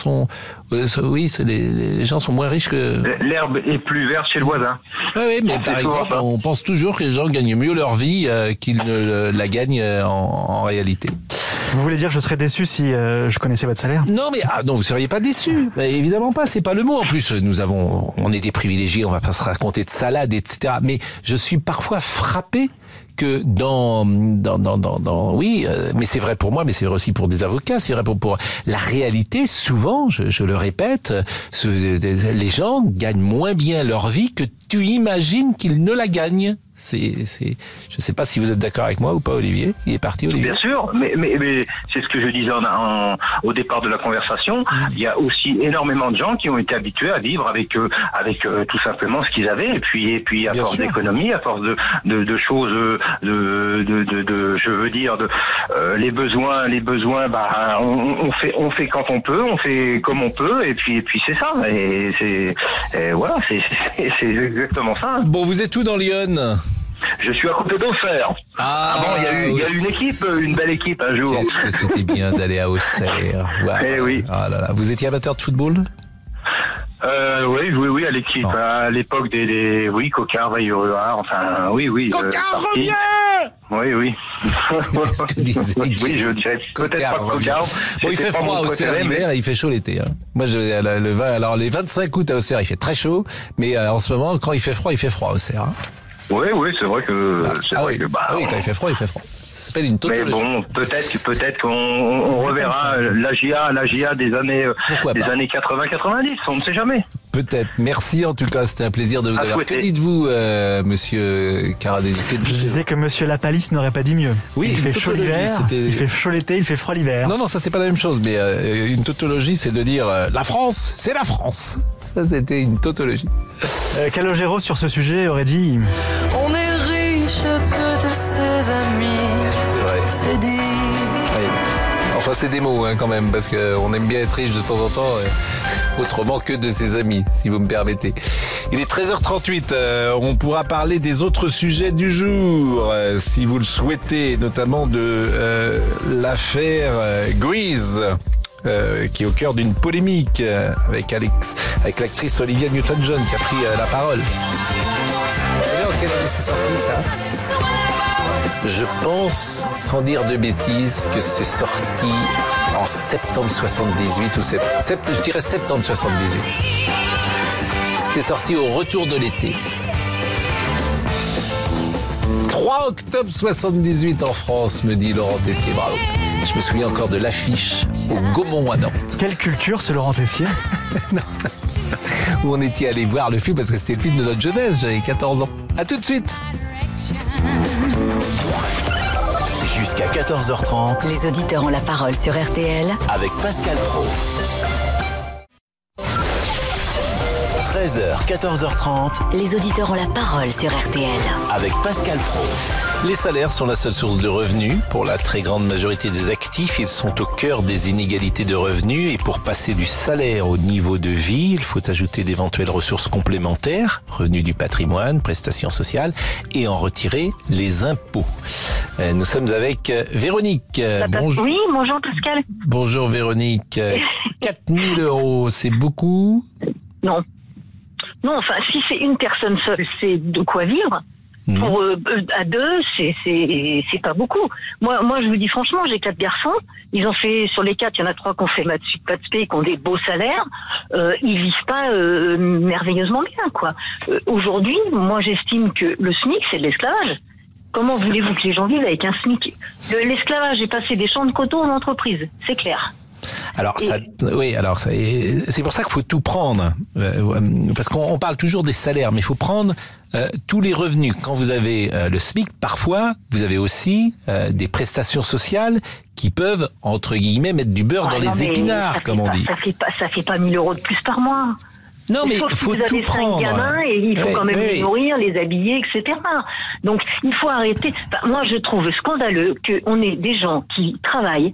les gens sont moins riches que... L'herbe est plus verte chez le voisin. Oui, mais par exemple, on pense toujours que les gens gagnent mieux leur vie qu'ils ne la gagnent en réalité. Vous voulez dire que je serais déçu si je connaissais votre salaire ? Non, mais non, vous seriez pas déçu. Évidemment pas, c'est pas le mot. En plus, on est des privilégiés, on va pas se raconter de salade, etc. Mais je suis parfois frappé que mais c'est vrai pour moi, mais c'est vrai aussi pour des avocats, c'est vrai pour la réalité. Souvent, je le répète, les gens gagnent moins bien leur vie que tu imagines qu'ils ne la gagnent. Je sais pas si vous êtes d'accord avec moi ou pas, Olivier. Il est parti, Olivier. Bien sûr, mais c'est ce que je disais au départ de la conversation. Il y a aussi énormément de gens qui ont été habitués à vivre avec tout simplement ce qu'ils avaient, et puis à Bien force sûr. d'économie, à force de choses, je veux dire, les besoins, on fait quand on peut, on fait comme on peut, et puis c'est ça. Et voilà, c'est exactement ça. Bon, vous êtes où dans Lyon ? Je suis à côté d'Auxerre. Il y a eu une belle équipe un jour. Qu'est-ce que c'était bien d'aller à Auxerre. Wow. Eh oui. Ah là là. Vous étiez amateur de football ? Oui, à l'équipe, à l'époque des Cocard, Vailleruard, enfin, oui. Cocard revient! Oui. C'est ce que disait. Oui, je dirais peut-être pas Cocard. Bon, il fait froid à Auxerre l'hiver et il fait chaud l'été. Hein. Moi, alors les 25 août à Auxerre, il fait très chaud, mais en ce moment, quand il fait froid à Auxerre. Hein. Oui, c'est vrai que... quand il fait froid, il fait froid. Ça s'appelle une tautologie. Mais bon, peut-être qu'on reverra la GIA des années 80-90, on ne sait jamais. Peut-être. Merci en tout cas, c'était un plaisir de vous avoir. Que dites-vous, monsieur Caradeli? Je disais que monsieur Lapalisse n'aurait pas dit mieux. Oui, il fait chaud l'hiver, il fait chaud l'été, il fait froid l'hiver. Non, ça c'est pas la même chose, mais une tautologie, c'est de dire la France, c'est la France. Ça, c'était une tautologie. Calogero, sur ce sujet, aurait dit... On est riche que de ses amis. C'est vrai. C'est dit. Oui. Enfin, c'est des mots quand même, parce qu'on aime bien être riche de temps en temps, autrement que de ses amis, si vous me permettez. Il est 13h38, on pourra parler des autres sujets du jour, si vous le souhaitez, notamment de l'affaire Grease. Qui est au cœur d'une polémique avec l'actrice Olivia Newton-John qui a pris la parole. Vous savez en quelle année c'est sorti ça ? Je pense, sans dire de bêtises, que c'est sorti en septembre 78 ou je dirais septembre 78. C'était sorti au retour de l'été. 3 octobre 78 en France, me dit Laurent Tessier. Bravo. Je me souviens encore de l'affiche au Gaumont à Nantes. Quelle culture, ce Laurent Tessier? Non. Où on était allé voir le film parce que c'était le film de notre jeunesse. J'avais 14 ans. À tout de suite. Jusqu'à 14h30. Les auditeurs ont la parole sur RTL. Avec Pascal Praud. 13h, 14h30. Les auditeurs ont la parole sur RTL. Avec Pascal Praud. Les salaires sont la seule source de revenus. Pour la très grande majorité des actifs, ils sont au cœur des inégalités de revenus. Et pour passer du salaire au niveau de vie, il faut ajouter d'éventuelles ressources complémentaires, revenus du patrimoine, prestations sociales, et en retirer les impôts. Nous sommes avec Véronique. Bonjour. Oui, bonjour Pascal. Bonjour Véronique. 4 000 €, c'est beaucoup ? Non. Non, enfin, si c'est une personne seule, c'est de quoi vivre. Pour à deux, c'est pas beaucoup. Moi, je vous dis franchement, j'ai 4 garçons. Ils ont fait, sur les 4, il y en a 3 qui ont fait maths sup, qui ont des beaux salaires. Ils vivent pas merveilleusement bien, quoi. Aujourd'hui, moi, j'estime que le SMIC, c'est de l'esclavage. Comment voulez-vous que les gens vivent avec un SMIC ? L'esclavage est passé des champs de coton en entreprise, c'est clair. Alors c'est pour ça qu'il faut tout prendre, parce qu'on parle toujours des salaires, mais il faut prendre tous les revenus. Quand vous avez le SMIC, parfois vous avez aussi des prestations sociales qui peuvent entre guillemets mettre du beurre dans les épinards, comme on dit. Ça fait pas 1 000 € de plus par mois. Non, mais il faut tout prendre. Vous avez 5 gamins et il faut quand même les nourrir, les habiller, etc. Donc, il faut arrêter. Enfin, moi, je trouve scandaleux qu'on ait des gens qui travaillent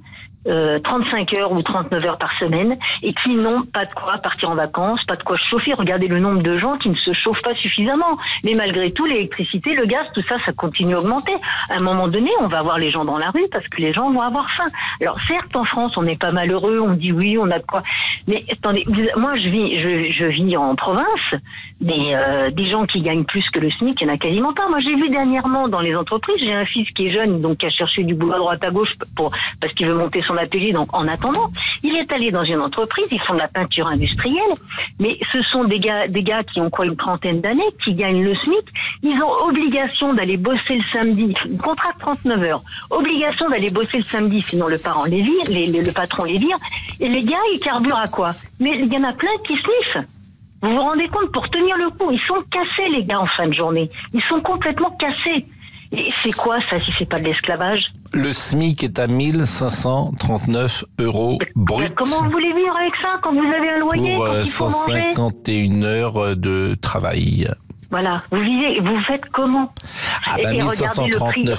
35 heures ou 39 heures par semaine et qui n'ont pas de quoi partir en vacances, pas de quoi chauffer. Regardez le nombre de gens qui ne se chauffent pas suffisamment. Mais malgré tout, l'électricité, le gaz, tout ça, ça continue à augmenter. À un moment donné, on va voir les gens dans la rue parce que les gens vont avoir faim. Alors certes, en France, on n'est pas malheureux, on dit oui, on a de quoi. Mais attendez, moi je vis en province, mais des gens qui gagnent plus que le SMIC, il n'y en a quasiment pas. Moi, j'ai vu dernièrement dans les entreprises, j'ai un fils qui est jeune, donc qui a cherché du boulot à droite à gauche parce qu'il veut monter son atelier. Donc en attendant, il est allé dans une entreprise, ils font de la peinture industrielle, mais ce sont des gars qui ont quoi, une trentaine d'années, qui gagnent le SMIC. Ils ont obligation d'aller bosser le samedi, contrat de 39 heures, obligation d'aller bosser le samedi, sinon le patron les vire, et les gars, ils carburent à quoi? Mais il y en a plein qui sniffent. Vous vous rendez compte, pour tenir le coup, ils sont cassés, les gars, en fin de journée. Ils sont complètement cassés. Et c'est quoi ça, si c'est pas de l'esclavage? Le SMIC est à 1 539 € brut. Comment vous voulez vivre avec ça quand vous avez un loyer, pour quand il faut manger 151 heures de travail? Voilà, vous faites comment? Ah bah 1 539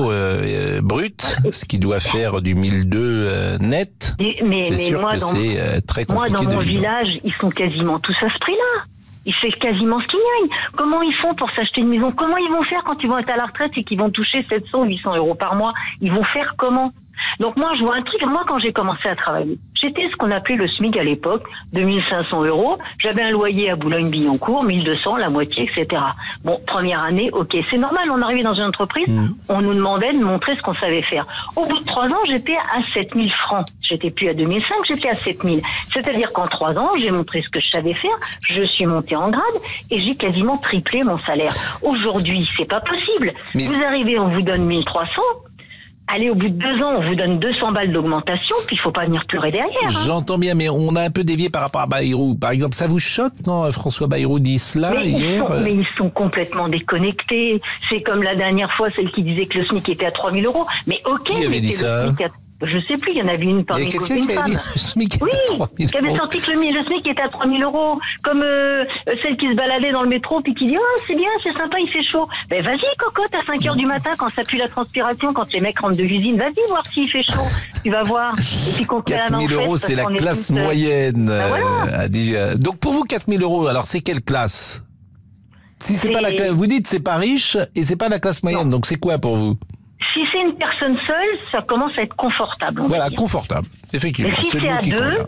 € brut, ce qui doit faire du 1 200 net. C'est sûr que c'est très compliqué de vivre. Moi, dans mon village, ils sont quasiment tous à ce prix-là. Ils font quasiment ce qu'ils gagnent. Comment ils font pour s'acheter une maison? Comment ils vont faire quand ils vont être à la retraite et qu'ils vont toucher 700 ou 800 € par mois? Ils vont faire comment? Donc moi, je vois un truc. Moi, quand j'ai commencé à travailler, j'étais ce qu'on appelait le SMIC à l'époque, de 1 500 €. J'avais un loyer à Boulogne-Billancourt, 1 200, la moitié, etc. Bon, première année, ok, c'est normal. On arrivait dans une entreprise, on nous demandait de montrer ce qu'on savait faire. Au bout de 3 ans, j'étais à 7 000 francs. J'étais plus à 2005, j'étais à 7 000. C'est-à-dire qu'en 3 ans, j'ai montré ce que je savais faire. Je suis montée en grade et j'ai quasiment triplé mon salaire. Aujourd'hui, c'est pas possible. Vous arrivez, on vous donne 1 300. Allez, au bout de 2 ans, on vous donne 200 balles d'augmentation, puis il faut pas venir pleurer derrière. Hein. J'entends bien, mais on a un peu dévié par rapport à Bayrou. Par exemple, ça vous choque, non? François Bayrou dit cela hier. Mais ils sont complètement déconnectés. C'est comme la dernière fois, celle qui disait que le SMIC était à 3 000 €. Mais ok. Qui avait dit ça? Je sais plus, il y en avait une parmi une femme. Qui avait dit le SMIC était à 3 000 €. Qui avait sorti que le SMIC était à 3 000 €. Comme celle qui se baladait dans le métro puis qui dit « Oh, c'est bien, c'est sympa, il fait chaud. » Ben vas-y, cocotte, à 5 heures du matin, quand ça pue la transpiration, quand les mecs rentrent de l'usine, vas-y voir s'il fait chaud. Tu vas voir. Et puis qu'on 4 000 €, c'est la classe moyenne. Donc pour vous, 4 000 €, alors c'est quelle classe? Si c'est pas la classe, vous dites c'est pas riche et c'est pas la classe moyenne, non. Donc c'est quoi pour vous? Si c'est une personne seule, ça commence à être confortable. Voilà, confortable, effectivement. Mais si c'est à 2,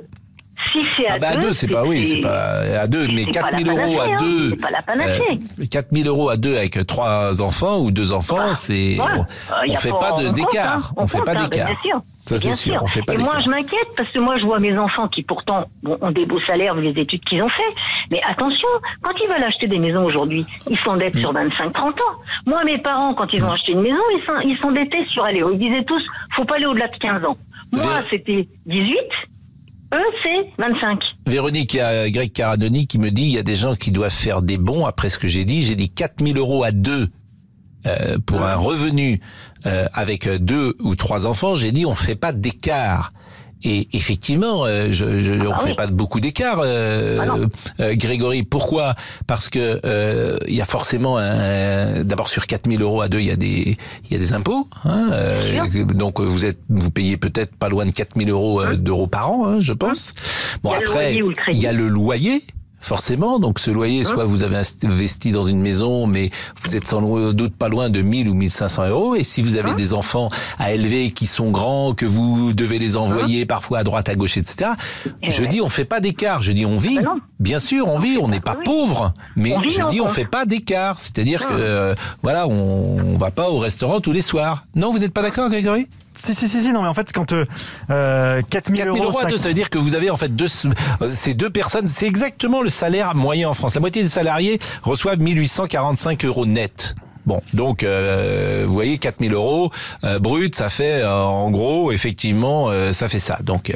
à 2, c'est pas, oui, c'est pas à 2, mais 4 000 € à 2. C'est pas la panacée. 4 000 € à 2 avec 3 enfants ou 2 enfants, c'est, on fait pas d'écart. On fait pas d'écart. Ça, c'est sûr. On fait pas d'écart. Et moi, je m'inquiète parce que moi, je vois mes enfants qui pourtant ont des beaux salaires vu les études qu'ils ont fait. Mais attention, quand ils veulent acheter des maisons aujourd'hui, ils s'endettent sur 25-30 ans. Moi, mes parents, quand ils ont acheté une maison, ils s'endettaient sur, ils disaient tous, faut pas aller au-delà de 15 ans. Moi, c'était 18. Eux, c'est 25. Véronique, il y a Greg Caradoni qui me dit, il y a des gens qui doivent faire des bons après ce que j'ai dit. J'ai dit 4 000 € à 2 pour un revenu avec 2 ou 3 enfants. J'ai dit, on fait pas d'écart. Et effectivement, on fait pas beaucoup d'écart, Grégory. Pourquoi? Parce que il y a forcément d'abord sur 4 000 € à 2, il y a des impôts. Hein, donc vous payez peut-être pas loin de 4 000 d'euros par an, hein, je pense. Bon, après il y a le loyer. Forcément, donc ce loyer, soit vous avez investi dans une maison, mais vous êtes sans doute pas loin de 1 000 ou 1 500 €. Et si vous avez des enfants à élever qui sont grands, que vous devez les envoyer parfois à droite, à gauche, etc. Je dis, on fait pas d'écart. Je dis, on vit. Bien sûr, on vit. On n'est pas pauvre, mais je dis, on fait pas d'écart. C'est-à-dire que voilà, on va pas au restaurant tous les soirs. Non, vous n'êtes pas d'accord, Grégory? Si, non, mais en fait, quand 4 000 € à 2, ça veut dire que vous avez en fait ces deux personnes, c'est exactement le salaire moyen en France. La moitié des salariés reçoivent 1 845 € net. Bon, donc vous voyez 4 000 euros brut, ça fait en gros effectivement ça fait ça. Donc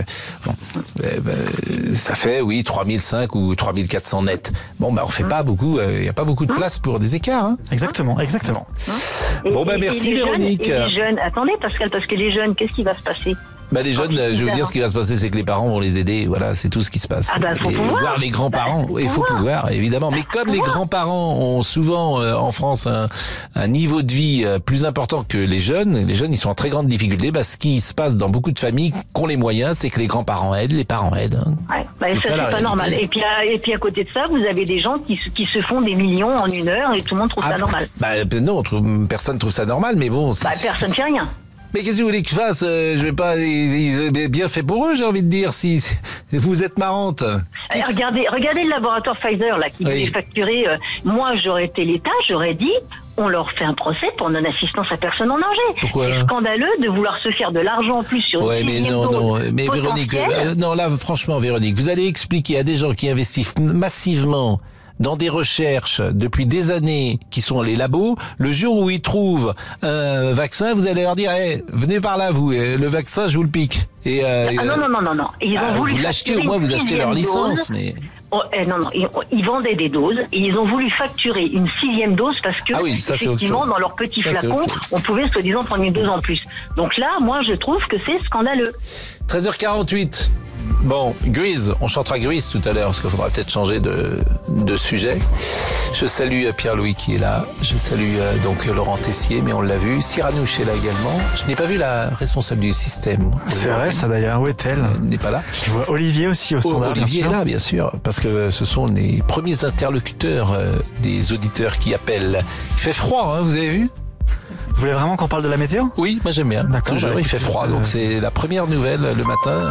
ça fait 3 500 ou 3 400 net. Bon on fait pas beaucoup, il y a pas beaucoup de place pour des écarts. Hein. Exactement. Bon merci Véronique. Et les jeunes, attendez Pascal, parce que les jeunes, qu'est-ce qui va se passer? Les jeunes, je veux dire, ce qui va se passer, c'est que les parents vont les aider. Voilà, c'est tout ce qui se passe. Faut pouvoir. Voir les grands-parents, il faut pouvoir, évidemment. Mais comme les grands-parents ont souvent en France un niveau de vie plus important que les jeunes ils sont en très grande difficulté. Ce qui se passe dans beaucoup de familles qui ont les moyens, c'est que les grands-parents aident, les parents aident. Hein. Ouais, ça c'est pas normal. Et puis à côté de ça, vous avez des gens qui se font des millions en une heure et tout le monde trouve ça normal. Non, personne trouve ça normal, mais bon. Personne fait rien. Mais qu'est-ce que vous voulez que je fasse? Je vais pas, bien fait pour eux, j'ai envie de dire, si vous êtes marrante. Regardez le laboratoire Pfizer, là, qui voulait facturer, moi, j'aurais été l'État, j'aurais dit, on leur fait un procès pour non-assistance à personne en danger. Pourquoi? C'est scandaleux de vouloir se faire de l'argent en plus sur une mais non, mais Véronique, non, là, franchement, Véronique, vous allez expliquer à des gens qui investissent massivement dans des recherches depuis des années qui sont les labos, le jour où ils trouvent un vaccin, vous allez leur dire venez par là vous, le vaccin je vous le pique. Et non. Ils ont voulu vous l'achetez au moins, vous achetez leur licence, mais ils vendaient des doses et ils ont voulu facturer une 6e dose parce que effectivement dans leur petit flacon on pouvait soi-disant prendre une dose en plus. Donc là, moi je trouve que c'est scandaleux. 13h48. Bon, Grease, on chantera Grease tout à l'heure parce qu'il faudra peut-être changer de sujet. Je salue Pierre-Louis qui est là. Je salue donc Laurent Tessier, mais on l'a vu. Cyranouche est là également. Je n'ai pas vu la responsable du système. C'est vrai, ça d'ailleurs. Où est-elle? N'est pas là. Je vois Olivier aussi au standard. Olivier est là, bien sûr, parce que ce sont les premiers interlocuteurs des auditeurs qui appellent. Il fait froid, hein, vous avez vu? Vous voulez vraiment qu'on parle de la météo? Oui, moi j'aime bien. D'accord. Toujours, il fait froid, donc c'est la première nouvelle le matin.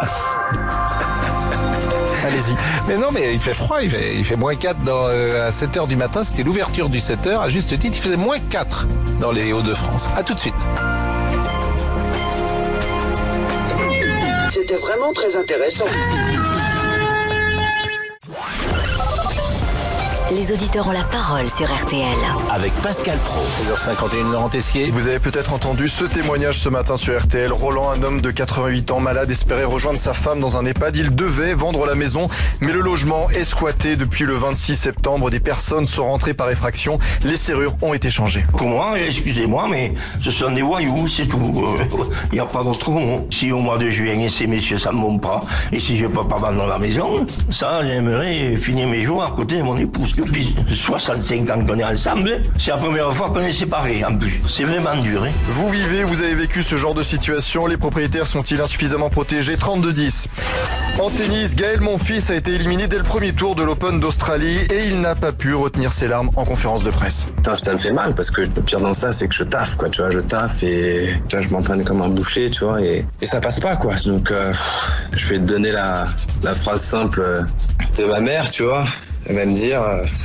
Allez-y. Mais non, mais il fait froid, il fait moins 4 à 7h du matin, c'était l'ouverture du 7h, à juste titre, il faisait moins 4 dans les Hauts-de-France. À tout de suite. C'était vraiment très intéressant. Les auditeurs ont la parole sur RTL. Avec Pascal Pro. 13h51, Laurent Tessier. Vous avez peut-être entendu ce témoignage ce matin sur RTL. Roland, un homme de 88 ans malade, espérait rejoindre sa femme dans un EHPAD. Il devait vendre la maison, mais le logement est squatté depuis le 26 septembre. Des personnes sont rentrées par effraction. Les serrures ont été changées. Pour moi, excusez-moi, mais ce sont des voyous, c'est tout. Il n'y a pas d'autre mot. Si au mois de juin, ces messieurs, ça ne monte pas, et si je ne peux pas vendre la maison, ça, j'aimerais finir mes jours à côté de mon épouse. Depuis 65 ans qu'on est ensemble, c'est la première fois qu'on est séparés en plus. C'est vraiment dur. Hein. Vous avez vécu ce genre de situation. Les propriétaires sont-ils insuffisamment protégés? 32-10. En tennis, Gaël Monfils a été éliminé dès le premier tour de l'Open d'Australie et il n'a pas pu retenir ses larmes en conférence de presse. Putain, ça me fait mal parce que le pire dans ça, c'est que je taffe, quoi. Tu vois, je taffe et tu vois, je m'entraîne comme un boucher, tu vois, et ça passe pas, quoi. Donc, je vais te donner la phrase simple de ma mère, tu vois. Elle va me dire,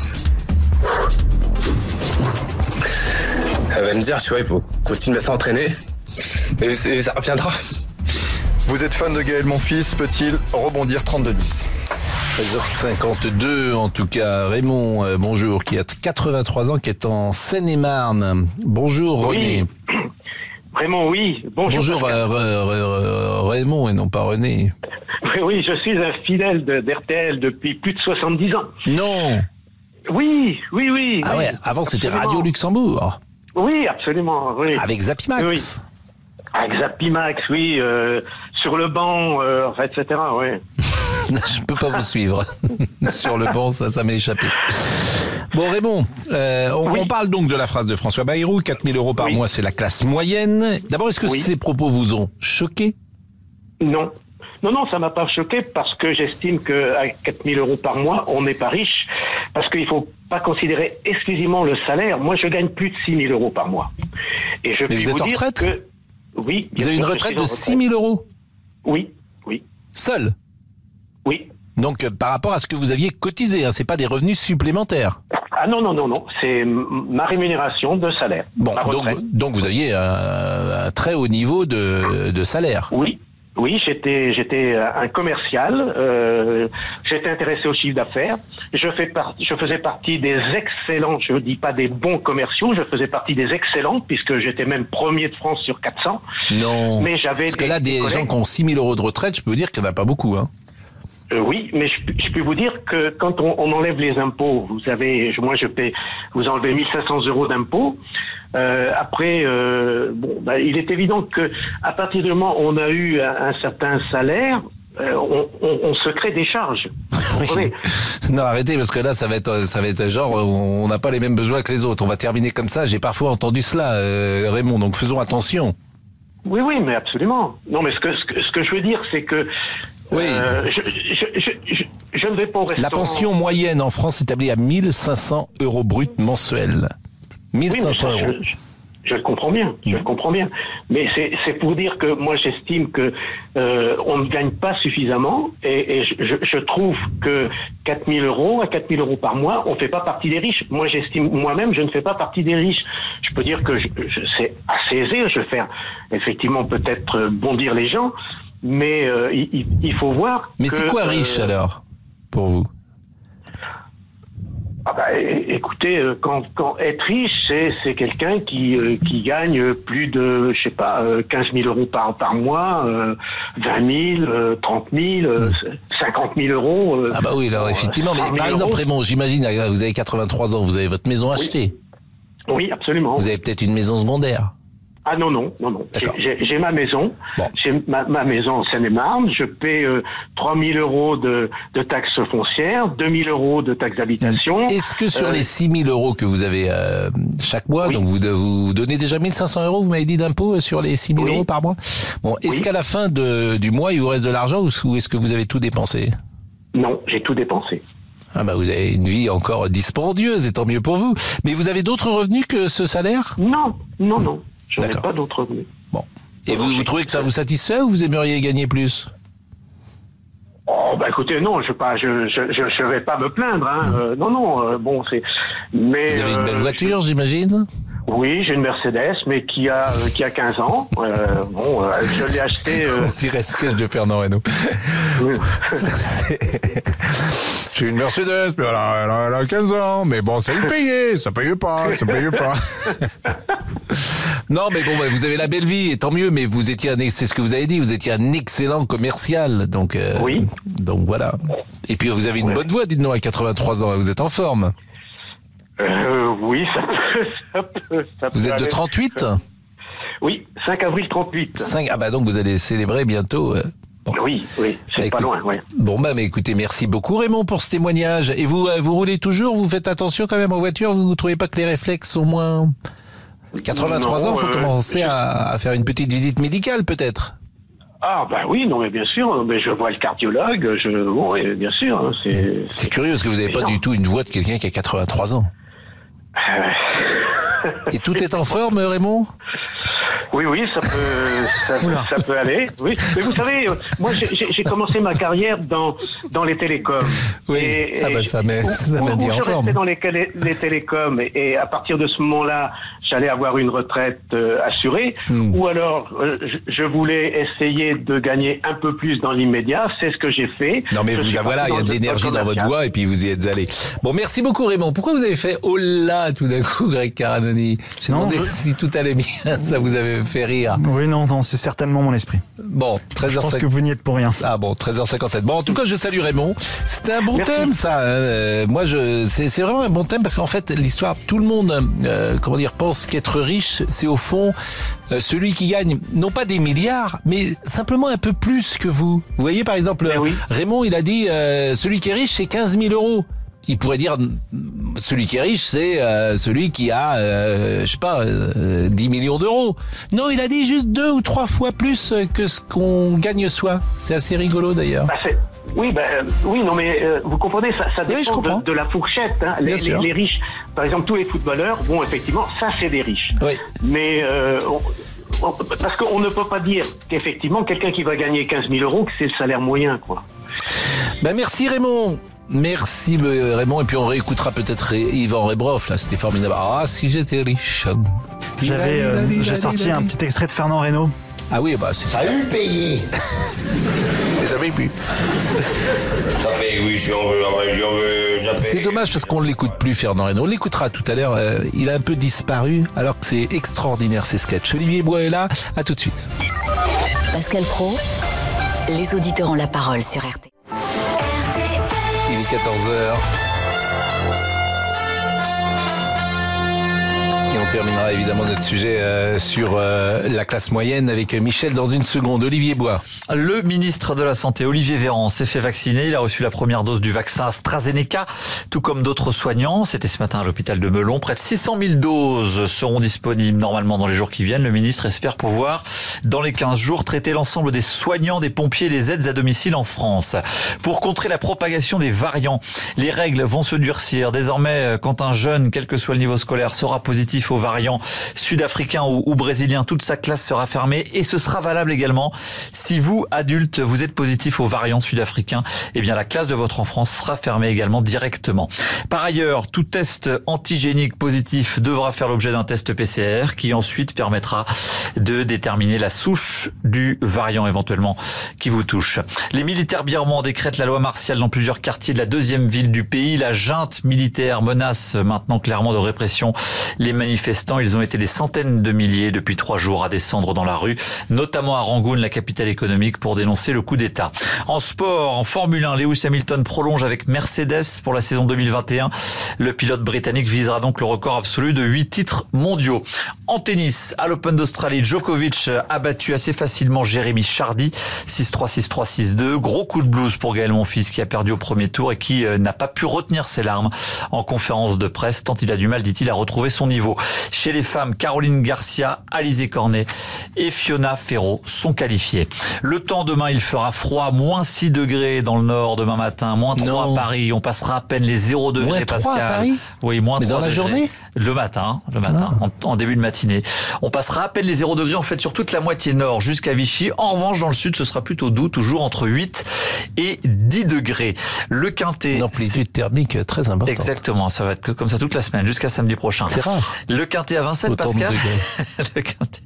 tu vois, il faut continuer à s'entraîner et ça reviendra. Vous êtes fan de Gaël Monfils, peut-il rebondir? 32-10. 13h52 en tout cas. Raymond, bonjour, qui a 83 ans, qui est en Seine-et-Marne. Bonjour René. Raymond, oui. Bonjour Raymond et non pas René. Oui, je suis un fidèle d'RTL depuis plus de 70 ans. Non. Oui. Ah ouais, avant c'était Radio Luxembourg. Oui, absolument. Oui. Avec Zapimax. Oui. Avec Zapimax, oui. Sur le banc, etc. Oui. Je peux pas vous suivre. Sur le banc, ça m'est échappé. Bon Raymond, on parle donc de la phrase de François Bayrou, 4 000 euros par mois, c'est la classe moyenne. D'abord, est-ce que ces propos vous ont choqué? Non. Non, ça m'a pas choqué parce que j'estime qu'à 4 000 euros par mois, on n'est pas riche. Parce qu'il faut pas considérer exclusivement le salaire. Moi, je gagne plus de 6 000 euros par mois. Et je puis vous êtes en retraite? Oui. Vous avez une retraite de 6 000 euros? Oui. Seul? Oui. Donc, par rapport à ce que vous aviez cotisé, hein, c'est pas des revenus supplémentaires? Ah non, c'est ma rémunération de salaire. Bon, donc vous aviez un très haut niveau de salaire? Oui. Oui, j'étais un commercial. J'étais intéressé au chiffre d'affaires. Je faisais partie des excellents. Je ne dis pas des bons commerciaux. Je faisais partie des excellents puisque j'étais même premier de France sur 400. Non. Mais j'avais parce que là, des gens qui ont 6 000 euros de retraite, je peux vous dire qu'il n'y en a pas beaucoup, hein. Oui, mais je peux vous dire que quand on enlève les impôts, je paie, vous enlevez 1 500 euros d'impôts. Après, il est évident que à partir du moment où on a eu un certain salaire, on se crée des charges. Oui. Non, arrêtez, parce que là, ça va être genre, on n'a pas les mêmes besoins que les autres. On va terminer comme ça. J'ai parfois entendu cela, Raymond. Donc faisons attention. Oui, mais absolument. Non, mais ce que je veux dire, c'est que oui. Je ne vais pas au restaurant. La pension moyenne en France est établie à 1 500 euros brut mensuels. 1 500 euros. Je le comprends bien, Mais c'est pour dire que moi j'estime que on ne gagne pas suffisamment et je trouve que 4 000 euros à 4 000 euros par mois, on fait pas partie des riches. Moi j'estime moi-même, je ne fais pas partie des riches. Je peux dire que c'est assez aisé. Je vais faire effectivement peut-être bondir les gens. Mais il faut voir. Mais c'est quoi riche alors pour vous? Écoutez, quand être riche, c'est quelqu'un qui gagne plus de 15 000 euros par mois, 20 000, 30 000, 50 000 euros. Ah bah oui, alors effectivement. Mais par exemple, Raymond, j'imagine, vous avez 83 ans, vous avez votre maison achetée. Oui, absolument. Vous avez peut-être une maison secondaire. Ah non. J'ai ma maison. Bon. J'ai ma maison en Seine-et-Marne. Je paie 3 000 euros de taxes foncières, 2 000 euros de taxes d'habitation. Est-ce que sur les 6 000 euros que vous avez chaque mois, oui. Donc vous donnez déjà 1 500 euros, vous m'avez dit d'impôts sur les 6 000 euros par mois? Bon, est-ce qu'à la fin du mois, il vous reste de l'argent ou est-ce que vous avez tout dépensé? Non, j'ai tout dépensé. Ah bah vous avez une vie encore dispendieuse, et tant mieux pour vous. Mais vous avez d'autres revenus que ce salaire? Non. Je n'ai pas d'autres revenus. Bon. Et vous trouvez que ça vous satisfait ou vous aimeriez gagner plus? Oh, écoutez, non, je vais pas me plaindre, hein. Bon, c'est, mais. Vous avez une belle voiture, j'imagine? Oui, j'ai une Mercedes, mais qui a 15 ans. Je l'ai acheté. On dirait le sketch de Fernand Reynaud. Oui. J'ai une Mercedes, mais elle a 15 ans. Mais bon, ça paye pas. Non, mais bon, vous avez la belle vie, et tant mieux. Mais vous étiez c'est ce que vous avez dit, vous étiez un excellent commercial. Donc, oui. Donc voilà. Et puis vous avez une bonne voix, dites-nous, à 83 ans. Vous êtes en forme. Oui, ça peut. Vous êtes de 38? Oui, 5 avril 38. Donc vous allez célébrer bientôt. Bon. Oui, c'est pas loin, ouais. Bon, mais écoutez, merci beaucoup Raymond pour ce témoignage. Et vous roulez toujours, vous faites attention quand même en voiture, vous trouvez pas que les réflexes au moins 83 ans, il faut commencer à faire une petite visite médicale peut-être? Ah oui, non mais bien sûr, mais je vois le cardiologue, oui, bien sûr. Hein, c'est curieux parce que vous n'avez pas du tout une voix de quelqu'un qui a 83 ans. Et tout est en forme, Raymond? Oui, ça peut aller. Oui, mais vous savez, moi j'ai commencé ma carrière dans les télécoms. Oui. Ça m'a dit en forme. Je restais dans les télécoms et à partir de ce moment-là, j'allais avoir une retraite assurée. Ou alors, je voulais essayer de gagner un peu plus dans l'immédiat. C'est ce que j'ai fait. Non mais il y a de l'énergie dans votre voix et puis vous y êtes allé. Bon, merci beaucoup Raymond. Pourquoi vous avez fait oh là tout d'un coup, Greg Caranoni? J'ai demandé si tout allait bien, ça vous avait fait rire. Oui, non, c'est certainement mon esprit. Bon, 13h50. Je pense que vous n'y êtes pour rien. Ah bon, 13h57. Bon, en tout cas, je salue Raymond. C'était un bon thème, ça. Moi, c'est vraiment un bon thème parce qu'en fait, l'histoire, tout le monde, pense qu'être riche, c'est au fond celui qui gagne, non pas des milliards, mais simplement un peu plus que vous. Vous voyez, par exemple, Raymond, il a dit, celui qui est riche, c'est 15 000 euros. Il pourrait dire, celui qui est riche, c'est celui qui a, 10 millions d'euros. Non, il a dit juste 2 ou 3 fois plus que ce qu'on gagne soi. C'est assez rigolo d'ailleurs. Oui, non, mais vous comprenez, ça dépend de la fourchette. Hein. Les riches, par exemple, tous les footballeurs, effectivement, ça c'est des riches. Oui. Mais parce qu'on ne peut pas dire qu'effectivement, quelqu'un qui va gagner 15 000 euros, que c'est le salaire moyen, quoi. Merci Raymond. Merci Raymond, et puis on réécoutera peut-être Yvan Rebroff, là, c'était formidable. Ah, si j'étais riche. J'ai sorti un petit extrait de Fernand Reynaud. Ah oui, bah c'est... T'as eu le payer. J'ai jamais pu. Non mais oui, j'en veux. C'est dommage parce qu'on ne l'écoute plus, Fernand Reynaud. On l'écoutera tout à l'heure. Il a un peu disparu alors que c'est extraordinaire ces sketchs. Olivier Bois est là. À tout de suite. Pascal Praud, les auditeurs ont la parole sur RTL. Il est 14h. Et on terminera évidemment notre sujet sur la classe moyenne avec Michel dans une seconde. Olivier Bois. Le ministre de la Santé, Olivier Véran, s'est fait vacciner. Il a reçu la première dose du vaccin AstraZeneca, tout comme d'autres soignants. C'était ce matin à l'hôpital de Melon. Près de 600 000 doses seront disponibles normalement dans les jours qui viennent. Le ministre espère pouvoir, dans les 15 jours, traiter l'ensemble des soignants, des pompiers et des aides à domicile en France. Pour contrer la propagation des variants, les règles vont se durcir. Désormais, quand un jeune, quel que soit le niveau scolaire, sera positif aux variants sud-africains ou brésiliens, toute sa classe sera fermée et ce sera valable également si vous, adulte, vous êtes positif aux variants sud-africains, eh bien la classe de votre enfant sera fermée également directement. Par ailleurs, tout test antigénique positif devra faire l'objet d'un test PCR qui ensuite permettra de déterminer la souche du variant éventuellement qui vous touche. Les militaires birmans décrètent la loi martiale dans plusieurs quartiers de la deuxième ville du pays. La junte militaire menace maintenant clairement de répression les manifestants. Ils ont été des centaines de milliers depuis 3 jours à descendre dans la rue, notamment à Rangoon, la capitale économique, pour dénoncer le coup d'État. En sport, en Formule 1, Lewis Hamilton prolonge avec Mercedes pour la saison 2021. Le pilote britannique visera donc le record absolu de 8 titres mondiaux. En tennis, à l'Open d'Australie, Djokovic a battu assez facilement Jérémy Chardy, 6-3, 6-3, 6-2. Gros coup de blues pour Gaël Monfils qui a perdu au premier tour et qui n'a pas pu retenir ses larmes en conférence de presse, tant il a du mal, dit-il, à retrouver son niveau. Chez les femmes, Caroline Garcia, Alizé Cornet et Fiona Ferro sont qualifiées. Le temps demain, il fera froid, moins 6 degrés dans le nord demain matin, moins 3 à Paris. On passera à peine les 0 degrés, moins 3 Pascal. À Paris. Oui, moins 3 dans la degrés. journée? Le matin, en début de matinée. On passera à peine les 0 degrés, en fait, sur toute la moitié nord jusqu'à Vichy. En revanche, dans le sud, ce sera plutôt doux, toujours entre 8 et 10 degrés. Le Quintet. Une amplitude thermique très importante. Exactement, ça va être comme ça toute la semaine, jusqu'à samedi prochain. C'est rare. Le Quintet à Vincennes, Pascal. Le Quintet.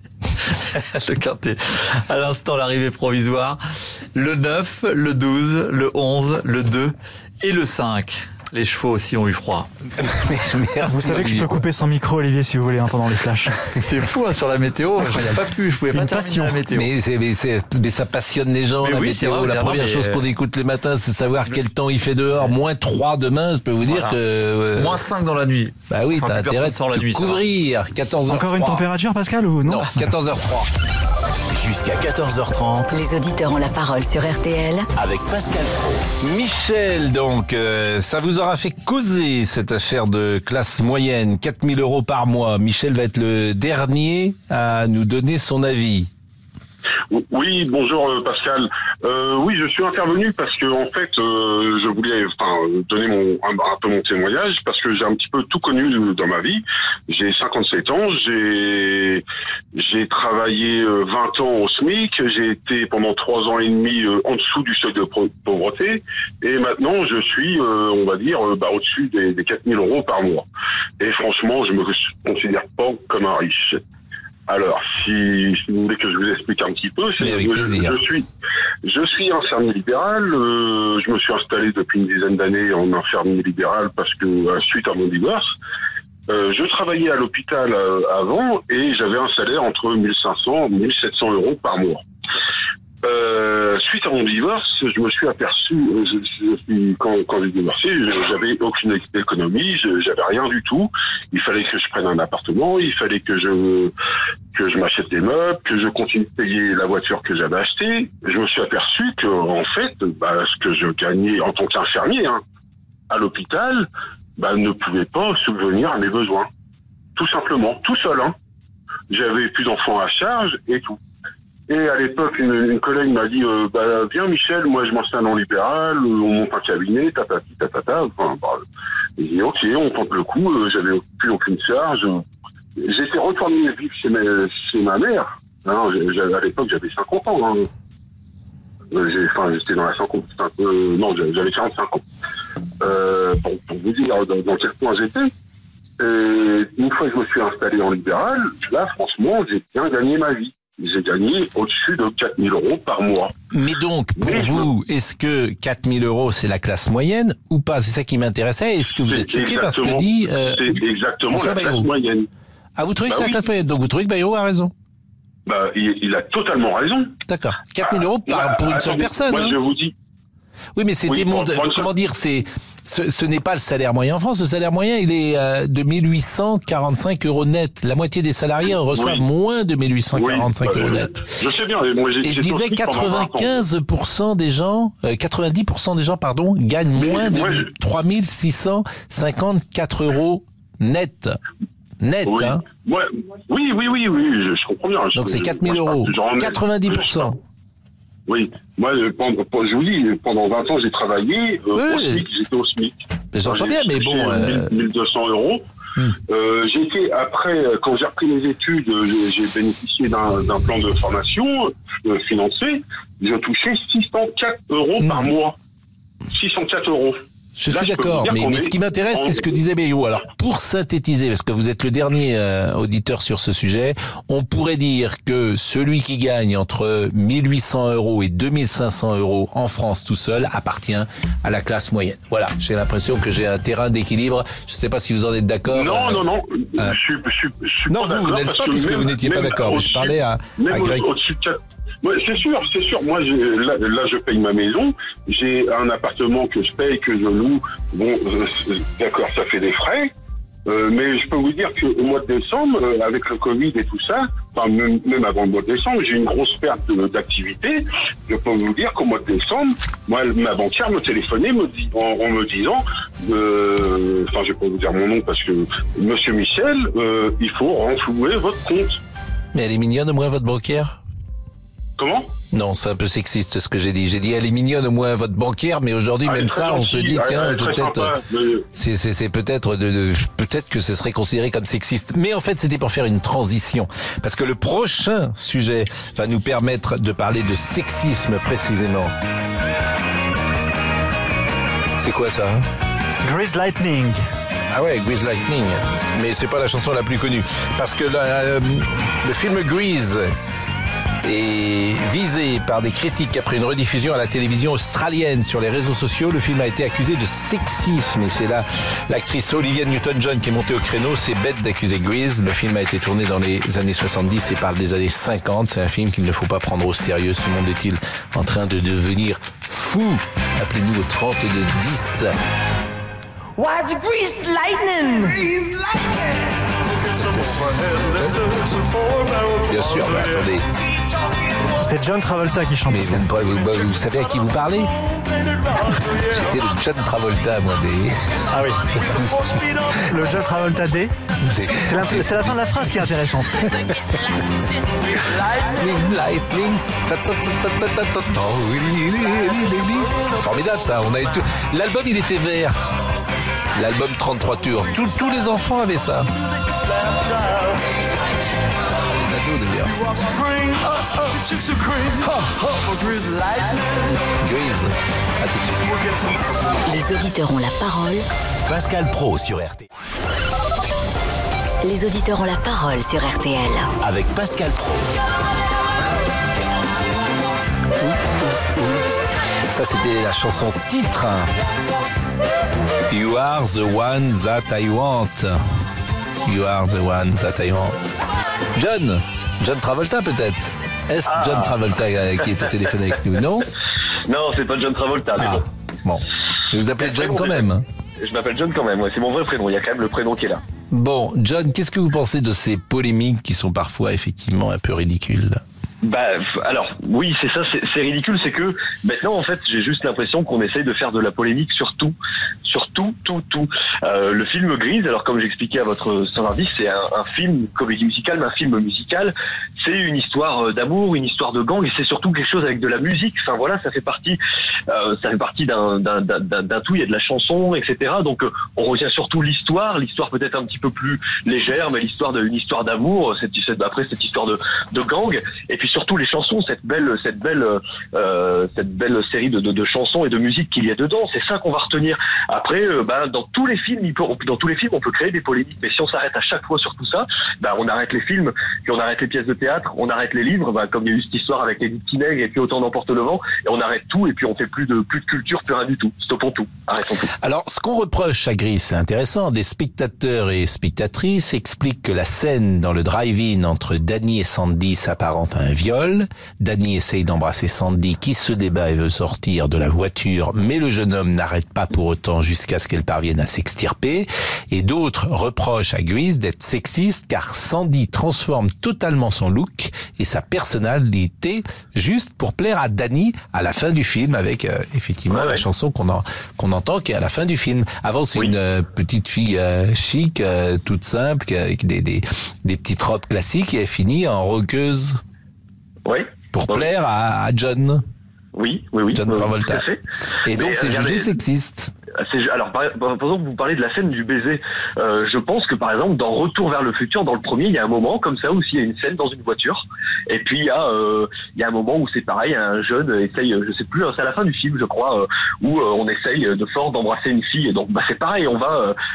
Le Quintet. À l'instant, l'arrivée provisoire. Le 9, le 12, le 11, le 2 et le 5. Les chevaux aussi ont eu froid. Merci, vous savez que je peux couper son micro, Olivier, si vous voulez, pendant les flashs. C'est fou, sur la météo. Je n'ai pas pu, je pouvais pas terminer la météo. Mais ça passionne les gens, mais la oui, météo. vrai, la première chose qu'on écoute les matins, c'est savoir quel temps il fait dehors. Moins 3 demain, je peux vous dire que... Moins 5 dans la nuit. Bah oui, t'as intérêt de te couvrir. 14h03. Encore une température, Pascal, ou non? Non, 14h03. Jusqu'à 14h30. Les auditeurs ont la parole sur RTL. Avec Pascal Praud. Michel, donc, ça vous aura fait causer cette affaire de classe moyenne, 4 000 € par mois. Michel va être le dernier à nous donner son avis. Oui, bonjour Pascal. Oui, je suis intervenu parce que en fait, je voulais donner un peu mon témoignage parce que j'ai un petit peu tout connu dans ma vie. J'ai 57 ans, j'ai travaillé 20 ans au SMIC, j'ai été pendant 3 ans et demi en dessous du seuil de pauvreté et maintenant je suis, on va dire, au-dessus des 4 000 € par mois. Et franchement, je me considère pas comme un riche. Alors, si vous voulez que je vous explique un petit peu, je suis infirmier libéral. Je me suis installé depuis une dizaine d'années en infirmier libéral parce que suite à mon divorce, je travaillais à l'hôpital avant et j'avais un salaire entre 1 500 et 1 700 € par mois. Suite à mon divorce, je me suis aperçu, quand j'ai divorcé, j'avais aucune économie, j'avais rien du tout. Il fallait que je prenne un appartement, il fallait que je m'achète des meubles, que je continue de payer la voiture que j'avais achetée. Je me suis aperçu que, en fait, ce que je gagnais en tant qu'infirmier, à l'hôpital, ne pouvait pas subvenir à mes besoins. Tout simplement, tout seul, J'avais plus d'enfants à charge et tout. Et à l'époque, une collègue m'a dit, viens Michel, moi je m'installe en libéral, on monte un cabinet, tatata. J'ai dit ok, on tente le coup, j'avais plus aucune charge. J'étais retourné vivre chez ma mère. À l'époque, j'avais 50 ans. J'étais dans la 50, j'avais 45 ans. Pour vous dire dans quel point j'étais. Et une fois que je me suis installé en libéral, là, franchement, j'ai bien gagné ma vie. j'ai gagné au-dessus de 4 000 euros par mois. Mais donc, pour vous, est-ce que 4 000 euros, c'est la classe moyenne ou pas? C'est ça qui m'intéressait. Est-ce que vous êtes choqué par ce que dit c'est exactement la classe moyenne. Ah, vous trouvez que c'est la classe moyenne? Donc vous trouvez que Bayrou a raison? Bah, il a totalement raison. D'accord. 4 000 euros pour une seule personne. Moi, je vous dis. Oui, mais c'est des mondes. Comment dire, ce n'est pas le salaire moyen en France. Le salaire moyen, il est de 1 845 euros net. La moitié des salariés reçoivent moins de 1 845 euros net. Je sais bien. Moi, et je disais 95% des gens, 90% des gens, gagnent moins de 3 654 euros net. Net, oui. Hein. Ouais. Oui, je comprends bien. Donc c'est 4 000 euros. 90%. Oui, moi, je vous dis, pendant 20 ans, j'ai travaillé au SMIC, j'étais au SMIC. J'entends bien, mais bon... 1 200 euros. J'ai été, après, quand j'ai repris mes études, j'ai bénéficié d'un plan de formation financé. Je touchais 604 euros par mois. 604 euros. Je suis d'accord, mais ce qui m'intéresse, c'est ce que disait Bayrou. Alors, pour synthétiser, parce que vous êtes le dernier auditeur sur ce sujet, on pourrait dire que celui qui gagne entre 1 800 euros et 2 500 euros en France tout seul appartient à la classe moyenne. Voilà, j'ai l'impression que j'ai un terrain d'équilibre. Je ne sais pas si vous en êtes d'accord. Non. Je suis non, vous n'êtes pas, puisque vous n'étiez pas d'accord. Je parlais à Greg. Ouais, c'est sûr. Moi, là, je paye ma maison. J'ai un appartement que je paye, que je loue. Bon, d'accord, ça fait des frais. Mais je peux vous dire qu'au mois de décembre, avec le Covid et tout ça, enfin même avant le mois de décembre, j'ai une grosse perte d'activité. Je peux vous dire qu'au mois de décembre, moi, ma banquière me téléphonait en me disant, enfin, je vais pas vous dire mon nom parce que Monsieur Michel, il faut renflouer votre compte. Mais elle est mignonne au moins, votre banquière? Comment? Non, c'est un peu sexiste ce que j'ai dit. J'ai dit elle est mignonne au moins votre banquière, mais aujourd'hui même ça, gentil. On se dit tiens, c'est peut-être peut-être que ce serait considéré comme sexiste. Mais en fait, c'était pour faire une transition, parce que le prochain sujet va nous permettre de parler de sexisme précisément. C'est quoi ça? Grease Lightning. Ah ouais, Grease Lightning. Mais c'est pas la chanson la plus connue, parce que le film Grease est visé par des critiques après une rediffusion à la télévision australienne. Sur les réseaux sociaux, le film a été accusé de sexisme et c'est là l'actrice Olivia Newton-John qui est montée au créneau. C'est bête d'accuser Grease. Le film a été tourné dans les années 70 et parle des années 50. C'est un film qu'il ne faut pas prendre au sérieux. Ce monde est-il en train de devenir fou? Appelez-nous au 3210. Why'd you grease the lightning? Grease lightning. Bien sûr, mais attendez. C'est John Travolta qui chante. Mais vous savez à qui vous parlez? J'étais le John Travolta, moi, des... Ah oui. Le John Travolta des... C'est la fin de la phrase qui est intéressante. Lightning. Formidable, ça. On a eu tout... L'album, il était vert. L'album 33 tours. Tous les enfants avaient ça. D'ailleurs. Grease, à tout de suite. Les auditeurs ont la parole. Pascal Praud sur RTL. Les auditeurs ont la parole sur RTL. Avec Pascal Praud. Ça, c'était la chanson titre. You are the one that I want. You are the one that I want. John Travolta peut-être. Est-ce John Travolta qui est au téléphone avec nous, non? Non, c'est pas John Travolta, mais bon. Vous vous appelez John quand même? Je m'appelle John quand même, ouais. C'est mon vrai prénom, il y a quand même le prénom qui est là. Bon, John, qu'est-ce que vous pensez de ces polémiques qui sont parfois effectivement un peu ridicules? Alors, oui, c'est ça, c'est ridicule, c'est que maintenant, en fait, j'ai juste l'impression qu'on essaye de faire de la polémique sur tout. Le film Grease, alors comme j'expliquais à votre standardiste, c'est un film comédie musicale, mais un film musical, c'est une histoire d'amour, une histoire de gang, et c'est surtout quelque chose avec de la musique. Enfin voilà, ça fait partie ça fait partie d'un tout. Il y a de la chanson, etc. Donc on retient surtout l'histoire peut-être un petit peu plus légère, mais une histoire d'amour, après cette histoire de gang, et puis surtout les chansons, cette belle série de chansons et de musique qu'il y a dedans. C'est ça qu'on va retenir. Après, dans tous les films, on peut créer des polémiques, mais si on s'arrête à chaque fois sur tout ça, on arrête les films, puis on arrête les pièces de théâtre, on arrête les livres, comme il y a eu cette histoire avec les petits nègres et puis Autant d'emporte le vent, et on arrête tout, et puis on fait plus de culture, plus rien du tout. Stoppons tout, arrêtons tout. Alors, ce qu'on reproche à Gris, c'est intéressant, des spectateurs et spectatrices expliquent que la scène dans le drive-in entre Danny et Sandy s'apparente à un viol. Danny essaye d'embrasser Sandy qui se débat et veut sortir de la voiture, mais le jeune homme n'arrête pas pour autant jusqu'à ce qu'elle parvienne à s'extirper. Et d'autres reprochent à Gris d'être sexiste car Sandy transforme totalement son look et sa personnalité juste pour plaire à Danny à la fin du film avec effectivement la chanson qu'on entend qui est à la fin du film. Avant c'est une petite fille chic, toute simple, avec des petites robes classiques, et elle finit en rockeuse. Oui. Pour plaire à John. Oui. John Travolta. Et donc c'est jugé sexiste. Alors, par exemple, vous parlez de la scène du baiser. Je pense que, par exemple, dans Retour vers le futur, dans le premier, il y a un moment comme ça où il y a une scène dans une voiture. Et puis, il y a un moment où c'est pareil, un jeune essaye, je sais plus, c'est à la fin du film, je crois, où on essaye de fort d'embrasser une fille. Et donc, c'est pareil, on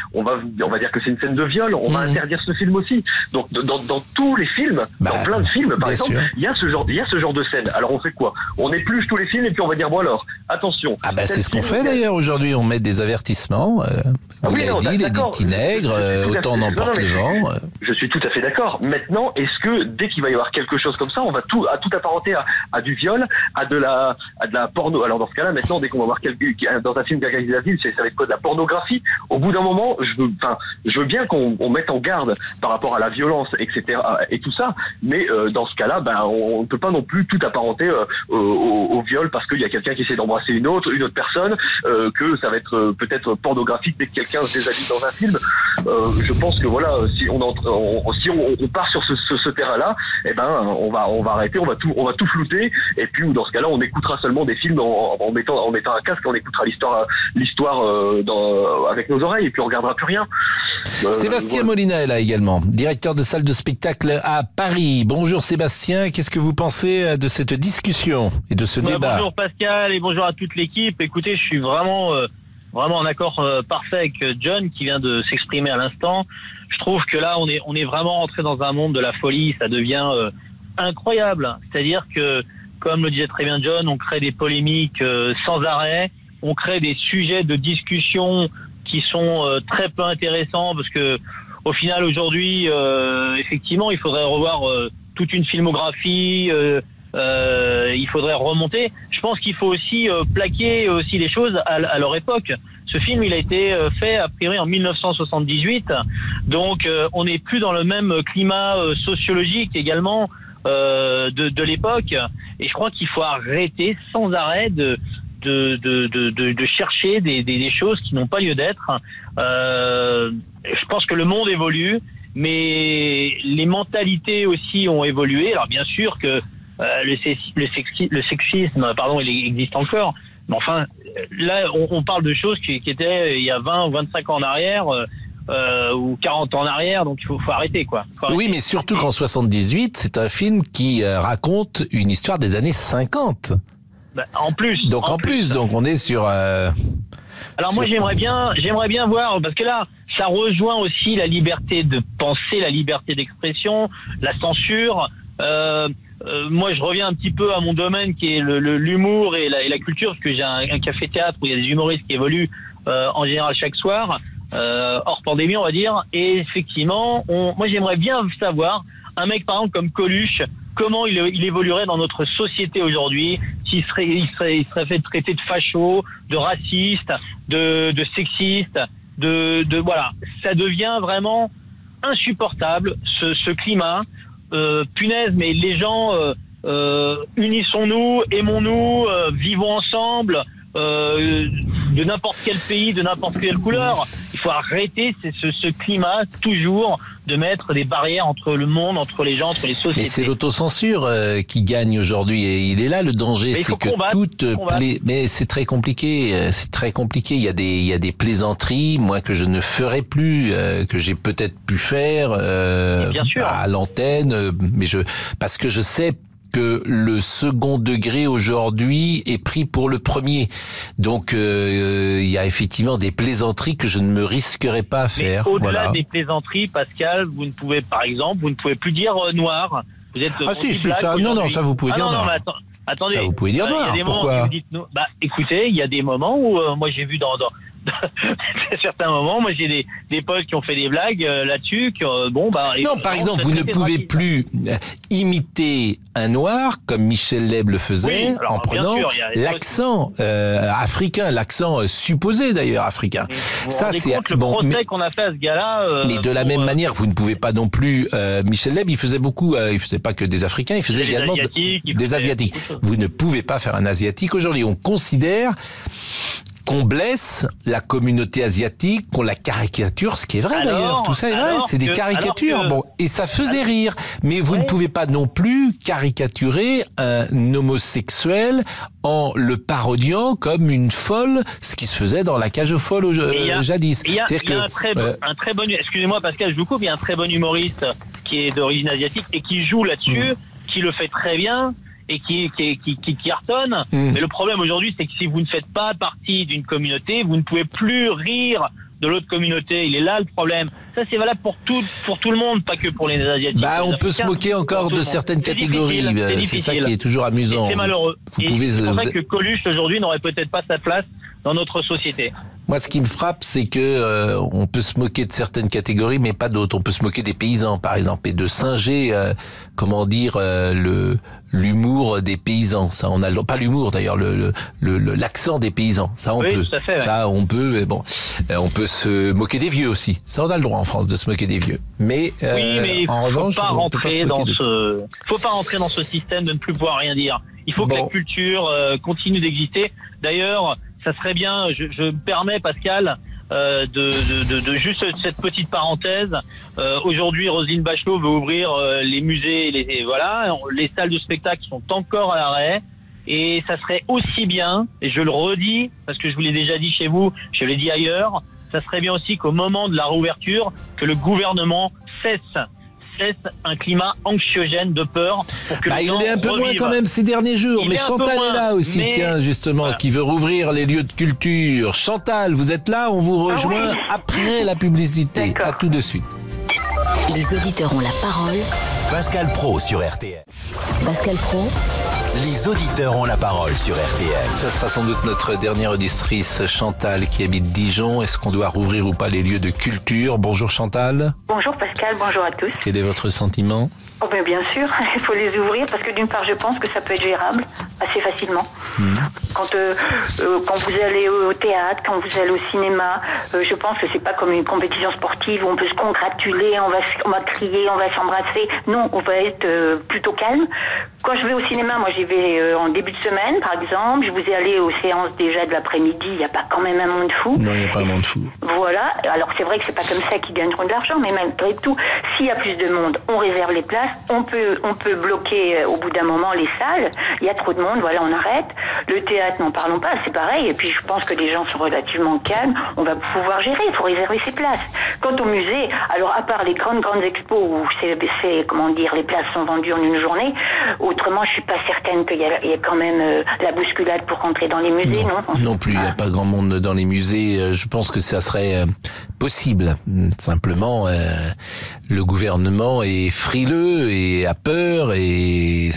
va dire que c'est une scène de viol. On va interdire ce film aussi. Donc, dans tous les films, dans plein de films, par exemple, il y a ce genre de scène. Alors, on fait quoi? On épluche tous les films et puis on va dire, bon alors, attention. C'est ce qu'on fait d'ailleurs aujourd'hui. On met des avertissements. Vous l'avez dit, les petits nègres, Autant d'emporte le vent. Je suis tout à fait d'accord. Maintenant, est-ce que dès qu'il va y avoir quelque chose comme ça, on va tout apparenter à du viol, à de la porno? Alors dans ce cas-là, maintenant, dès qu'on va voir dans un film quelqu'un qui a dit, ça va être quoi, de la pornographie? Au bout d'un moment, je veux bien qu'on mette en garde par rapport à la violence, etc. et tout ça, mais dans ce cas-là, on ne peut pas non plus tout apparenter au viol parce qu'il y a quelqu'un qui essaie d'embrasser une autre personne, que ça va être peut-être pornographique dès que quelqu'un se déshabille dans un film. Je pense que voilà, si on part sur ce terrain-là, on va arrêter, on va tout flouter, et puis dans ce cas-là, on écoutera seulement des films en mettant un casque, on écoutera l'histoire avec nos oreilles, et puis on regardera plus rien. Sébastien Molina est là également, directeur de salle de spectacle à Paris. Bonjour Sébastien, qu'est-ce que vous pensez de cette discussion et de ce débat? Bonjour Pascal et bonjour à toute l'équipe. Écoutez, je suis vraiment en accord parfait avec John qui vient de s'exprimer à l'instant. Je trouve que là, on est vraiment rentré dans un monde de la folie. Ça devient incroyable. C'est-à-dire que, comme le disait très bien John, on crée des polémiques sans arrêt. On crée des sujets de discussion qui sont très peu intéressants parce que, au final, aujourd'hui, effectivement, il faudrait revoir toute une filmographie. Il faudrait remonter. Je pense qu'il faut aussi plaquer aussi les choses à leur époque. Ce film, il a été fait a priori en 1978, donc on n'est plus dans le même climat sociologique également de l'époque. Et je crois qu'il faut arrêter sans arrêt de chercher des choses qui n'ont pas lieu d'être. Je pense que le monde évolue, mais les mentalités aussi ont évolué. Alors bien sûr que le sexisme, il existe encore. Mais enfin, là, on parle de choses qui étaient il y a 20 ou 25 ans en arrière, ou 40 ans en arrière, donc il faut arrêter, quoi. Oui, mais surtout qu'en 78, c'est un film qui raconte une histoire des années 50. En plus. Donc en plus, donc on est sur... Alors moi, j'aimerais bien voir, parce que là, ça rejoint aussi la liberté de penser, la liberté d'expression, la censure. Moi, je reviens un petit peu à mon domaine qui est l'humour et la culture, parce que j'ai un café-théâtre où il y a des humoristes qui évoluent en général chaque soir, hors pandémie, on va dire. Et effectivement, moi, j'aimerais bien savoir, un mec, par exemple, comme Coluche, comment il évoluerait dans notre société aujourd'hui, s'il serait fait traiter de facho, de raciste, de sexiste, voilà. Ça devient vraiment insupportable, ce climat. Punaise, mais les gens, unissons-nous, aimons-nous, vivons ensemble, de n'importe quel pays, de n'importe quelle couleur. Il faut arrêter ce climat toujours de mettre des barrières entre le monde, entre les gens, entre les sociétés. Mais c'est l'autocensure qui gagne aujourd'hui, et il est là le danger, c'est que mais c'est très compliqué, il y a des plaisanteries, moi, que je ne ferai plus, que j'ai peut-être pu faire à l'antenne, mais parce que je sais que le second degré aujourd'hui est pris pour le premier. Donc il y a effectivement des plaisanteries que je ne me risquerai pas à faire. Mais au-delà des plaisanteries, Pascal, vous ne pouvez plus dire noir. Vous êtes ça vous pouvez dire noir. Attendez, ça vous pouvez dire noir. Pourquoi? Vous dites, écoutez, il y a des moments où moi j'ai vu dans certains moments, moi j'ai des potes qui ont fait des blagues là-dessus. Par exemple, vous ne pouvez plus imiter un noir comme Michel Leb le faisait en prenant l'accent africain, l'accent supposé d'ailleurs africain. Ça, c'est le procès qu'on a fait à ce gars-là. Mais de la même manière, vous ne pouvez pas non plus. Michel Leb, il faisait pas que des Africains, il faisait également des Asiatiques. Vous ne pouvez pas faire un Asiatique aujourd'hui. On considère qu'on blesse la communauté asiatique, qu'on la caricature, ce qui est vrai d'ailleurs, tout ça est vrai, c'est des caricatures. Et ça faisait rire, mais vous ne pouvez pas non plus caricaturer un homosexuel en le parodiant comme une folle, ce qui se faisait dans la cage aux folles jadis. Il y a un très bon, excusez-moi Pascal, je vous coupe, il y a un très bon humoriste qui est d'origine asiatique et qui joue là-dessus, qui le fait très bien. Et qui cartonne. Mais le problème aujourd'hui, c'est que si vous ne faites pas partie d'une communauté, vous ne pouvez plus rire de l'autre communauté. Il est là le problème. Ça, c'est valable pour tout le monde, pas que pour les Asiatiques. On peut se moquer encore de certaines catégories. C'est ça qui est toujours amusant. C'est malheureux. C'est pour ça que Coluche aujourd'hui n'aurait peut-être pas sa place dans notre société. Moi, ce qui me frappe, c'est que on peut se moquer de certaines catégories, mais pas d'autres. On peut se moquer des paysans, par exemple, et de singer, l'humour des paysans. Ça, on a pas l'humour d'ailleurs, l'accent des paysans. Ça, on peut. Tout à fait, ça, on peut. Mais bon, on peut se moquer des vieux aussi. Ça, on a le droit en France de se moquer des vieux. Mais en revanche, faut pas rentrer dans ce système de ne plus pouvoir rien dire. Il faut que la culture continue d'exister. D'ailleurs, ça serait bien, je me permets, Pascal, de juste cette petite parenthèse. Aujourd'hui, Roselyne Bachelot veut ouvrir les musées, les salles de spectacle sont encore à l'arrêt. Et ça serait aussi bien, et je le redis, parce que je vous l'ai déjà dit chez vous, je l'ai dit ailleurs, ça serait bien aussi qu'au moment de la réouverture, que le gouvernement cesse un climat anxiogène de peur pour que il est un peu loin quand même ces derniers jours, mais Chantal est là aussi, justement, qui veut rouvrir les lieux de culture. Chantal, vous êtes là, on vous rejoint après la publicité. À tout de suite. Les auditeurs ont la parole. Pascal Praud sur RTL. Pascal Praud. Les auditeurs ont la parole sur RTL. Ça sera sans doute notre dernière auditrice, Chantal, qui habite Dijon. Est-ce qu'on doit rouvrir ou pas les lieux de culture? Bonjour Chantal. Bonjour Pascal, bonjour à tous. Quel est votre sentiment? Bien sûr, il faut les ouvrir parce que d'une part, je pense que ça peut être gérable assez facilement. Quand vous allez au théâtre, quand vous allez au cinéma, je pense que c'est pas comme une compétition sportive où on peut se congratuler, on va crier, on va s'embrasser. Non, on va être plutôt calme. Quand je vais au cinéma, moi j'y vais en début de semaine, par exemple. Je vous ai allé aux séances déjà de l'après-midi. Il n'y a pas quand même un monde fou. Non, il n'y a pas un monde fou. Voilà. Alors c'est vrai que c'est pas comme ça qu'ils gagneront de l'argent, mais malgré tout, s'il y a plus de monde, on réserve les places. On peut bloquer au bout d'un moment les salles. Il y a trop de monde, voilà, on arrête. Le théâtre, n'en parlons pas, c'est pareil. Et puis je pense que les gens sont relativement calmes. On va pouvoir gérer, il faut réserver ses places. Quant au musée, alors à part les grandes expos où les places sont vendues en une journée, autrement je suis pas certaine qu'il y ait quand même la bousculade pour rentrer dans les musées, non? Non plus, il n'y a pas grand monde dans les musées. Je pense que ça serait possible. Simplement, le gouvernement est frileux et a peur, et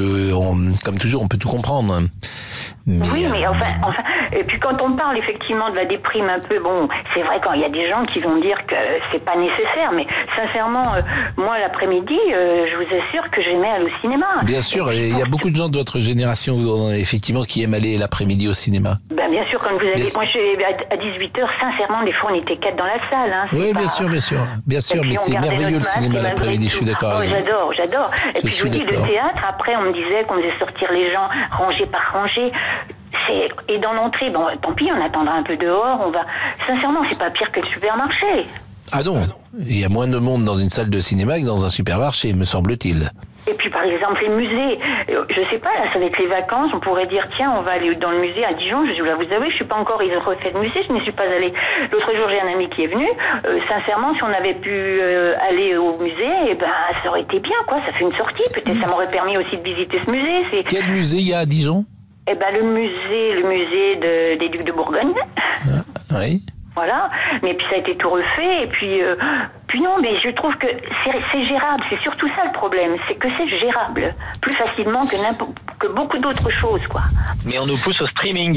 comme toujours, on peut tout comprendre. Mais enfin, et puis quand on parle effectivement de la déprime un peu, c'est vrai quand il y a des gens qui vont dire que c'est pas nécessaire, mais sincèrement, moi l'après-midi, je vous assure que j'aimais aller au cinéma. Bien sûr, et il y a beaucoup de gens de votre génération, effectivement, qui aiment aller l'après-midi au cinéma. Bien sûr, quand vous allez, moi à 18h, sincèrement, des fois on était 4 dans la salle. Oui, bien sûr, mais c'est merveilleux le cinéma l'après-midi, je suis d'accord avec vous. J'adore. Et puis je vous dis, le théâtre, après on me disait qu'on faisait sortir les gens rangée par rangée. Et dans l'entrée, tant pis, on attendra un peu dehors, sincèrement, c'est pas pire que le supermarché. Ah non, il y a moins de monde dans une salle de cinéma que dans un supermarché, me semble-t-il. Et puis par exemple les musées, je sais pas, là ça va être les vacances, on pourrait dire tiens on va aller dans le musée à Dijon, je dois vous avouer, je suis pas encore, ils ont refait le musée, je n'y suis pas allée. L'autre jour j'ai un ami qui est venu, sincèrement si on avait pu aller au musée, ça aurait été bien quoi, ça fait une sortie, peut-être ça m'aurait permis aussi de visiter ce musée. Quel musée il y a à Dijon? Le musée des Ducs de Bourgogne. Oui. Voilà, mais puis ça a été tout refait, et puis non, mais je trouve que c'est gérable, c'est surtout ça le problème, c'est que c'est gérable, plus facilement que beaucoup d'autres choses, quoi. Mais on nous pousse au streaming.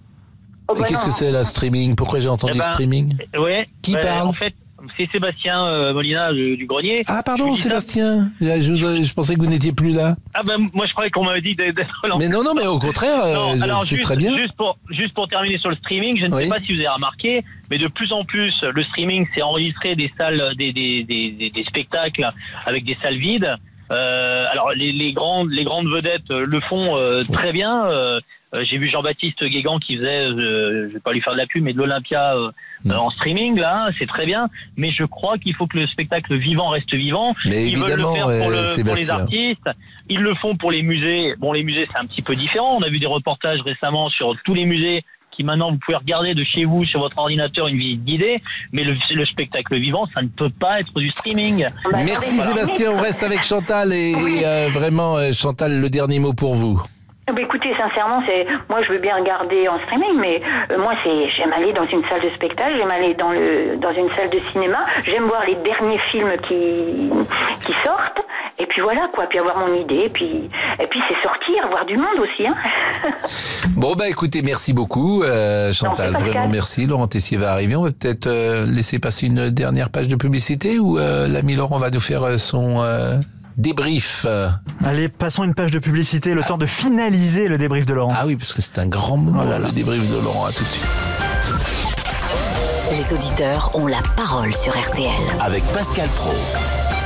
Et qu'est-ce que c'est la streaming? Pourquoi j'ai entendu streaming? Ouais. Qui parle? En fait, c'est Sébastien Molina du Grenier. Ah pardon, Sébastien, je pensais que vous n'étiez plus là. Ah moi je croyais qu'on m'avait dit d'être lancé. Mais non, mais au contraire, c'est très bien. Juste pour terminer sur le streaming, je ne sais pas si vous avez remarqué, mais de plus en plus, le streaming c'est enregistré des salles, des spectacles avec des salles vides. Alors les grandes vedettes le font très bien. J'ai vu Jean-Baptiste Guégan qui faisait, je vais pas lui faire de la pub, mais de l'Olympia en streaming là, c'est très bien. Mais je crois qu'il faut que le spectacle vivant reste vivant. Mais ils évidemment, veulent le faire pour les artistes. Ils le font pour les musées. Bon, les musées c'est un petit peu différent. On a vu des reportages récemment sur tous les musées qui maintenant vous pouvez regarder de chez vous sur votre ordinateur une visite guidée. Mais le spectacle vivant, ça ne peut pas être du streaming. Merci Sébastien, on reste avec Chantal et vraiment Chantal, le dernier mot pour vous. Écoutez, sincèrement, moi je veux bien regarder en streaming, mais moi j'aime aller dans une salle de spectacle, j'aime aller dans une salle de cinéma, j'aime voir les derniers films qui sortent, et puis voilà quoi, puis avoir mon idée, et puis c'est sortir, voir du monde aussi. Hein. Bon écoutez, merci beaucoup Chantal, vraiment merci. Laurent Tessier va arriver, on va peut-être laisser passer une dernière page de publicité ou l'ami Laurent va nous faire son... débrief. Allez, passons une page de publicité, le temps de finaliser le débrief de Laurent. Ah oui, parce que c'est un grand moment, le débrief de Laurent. À tout de suite. Les auditeurs ont la parole sur RTL. Avec Pascal Praud.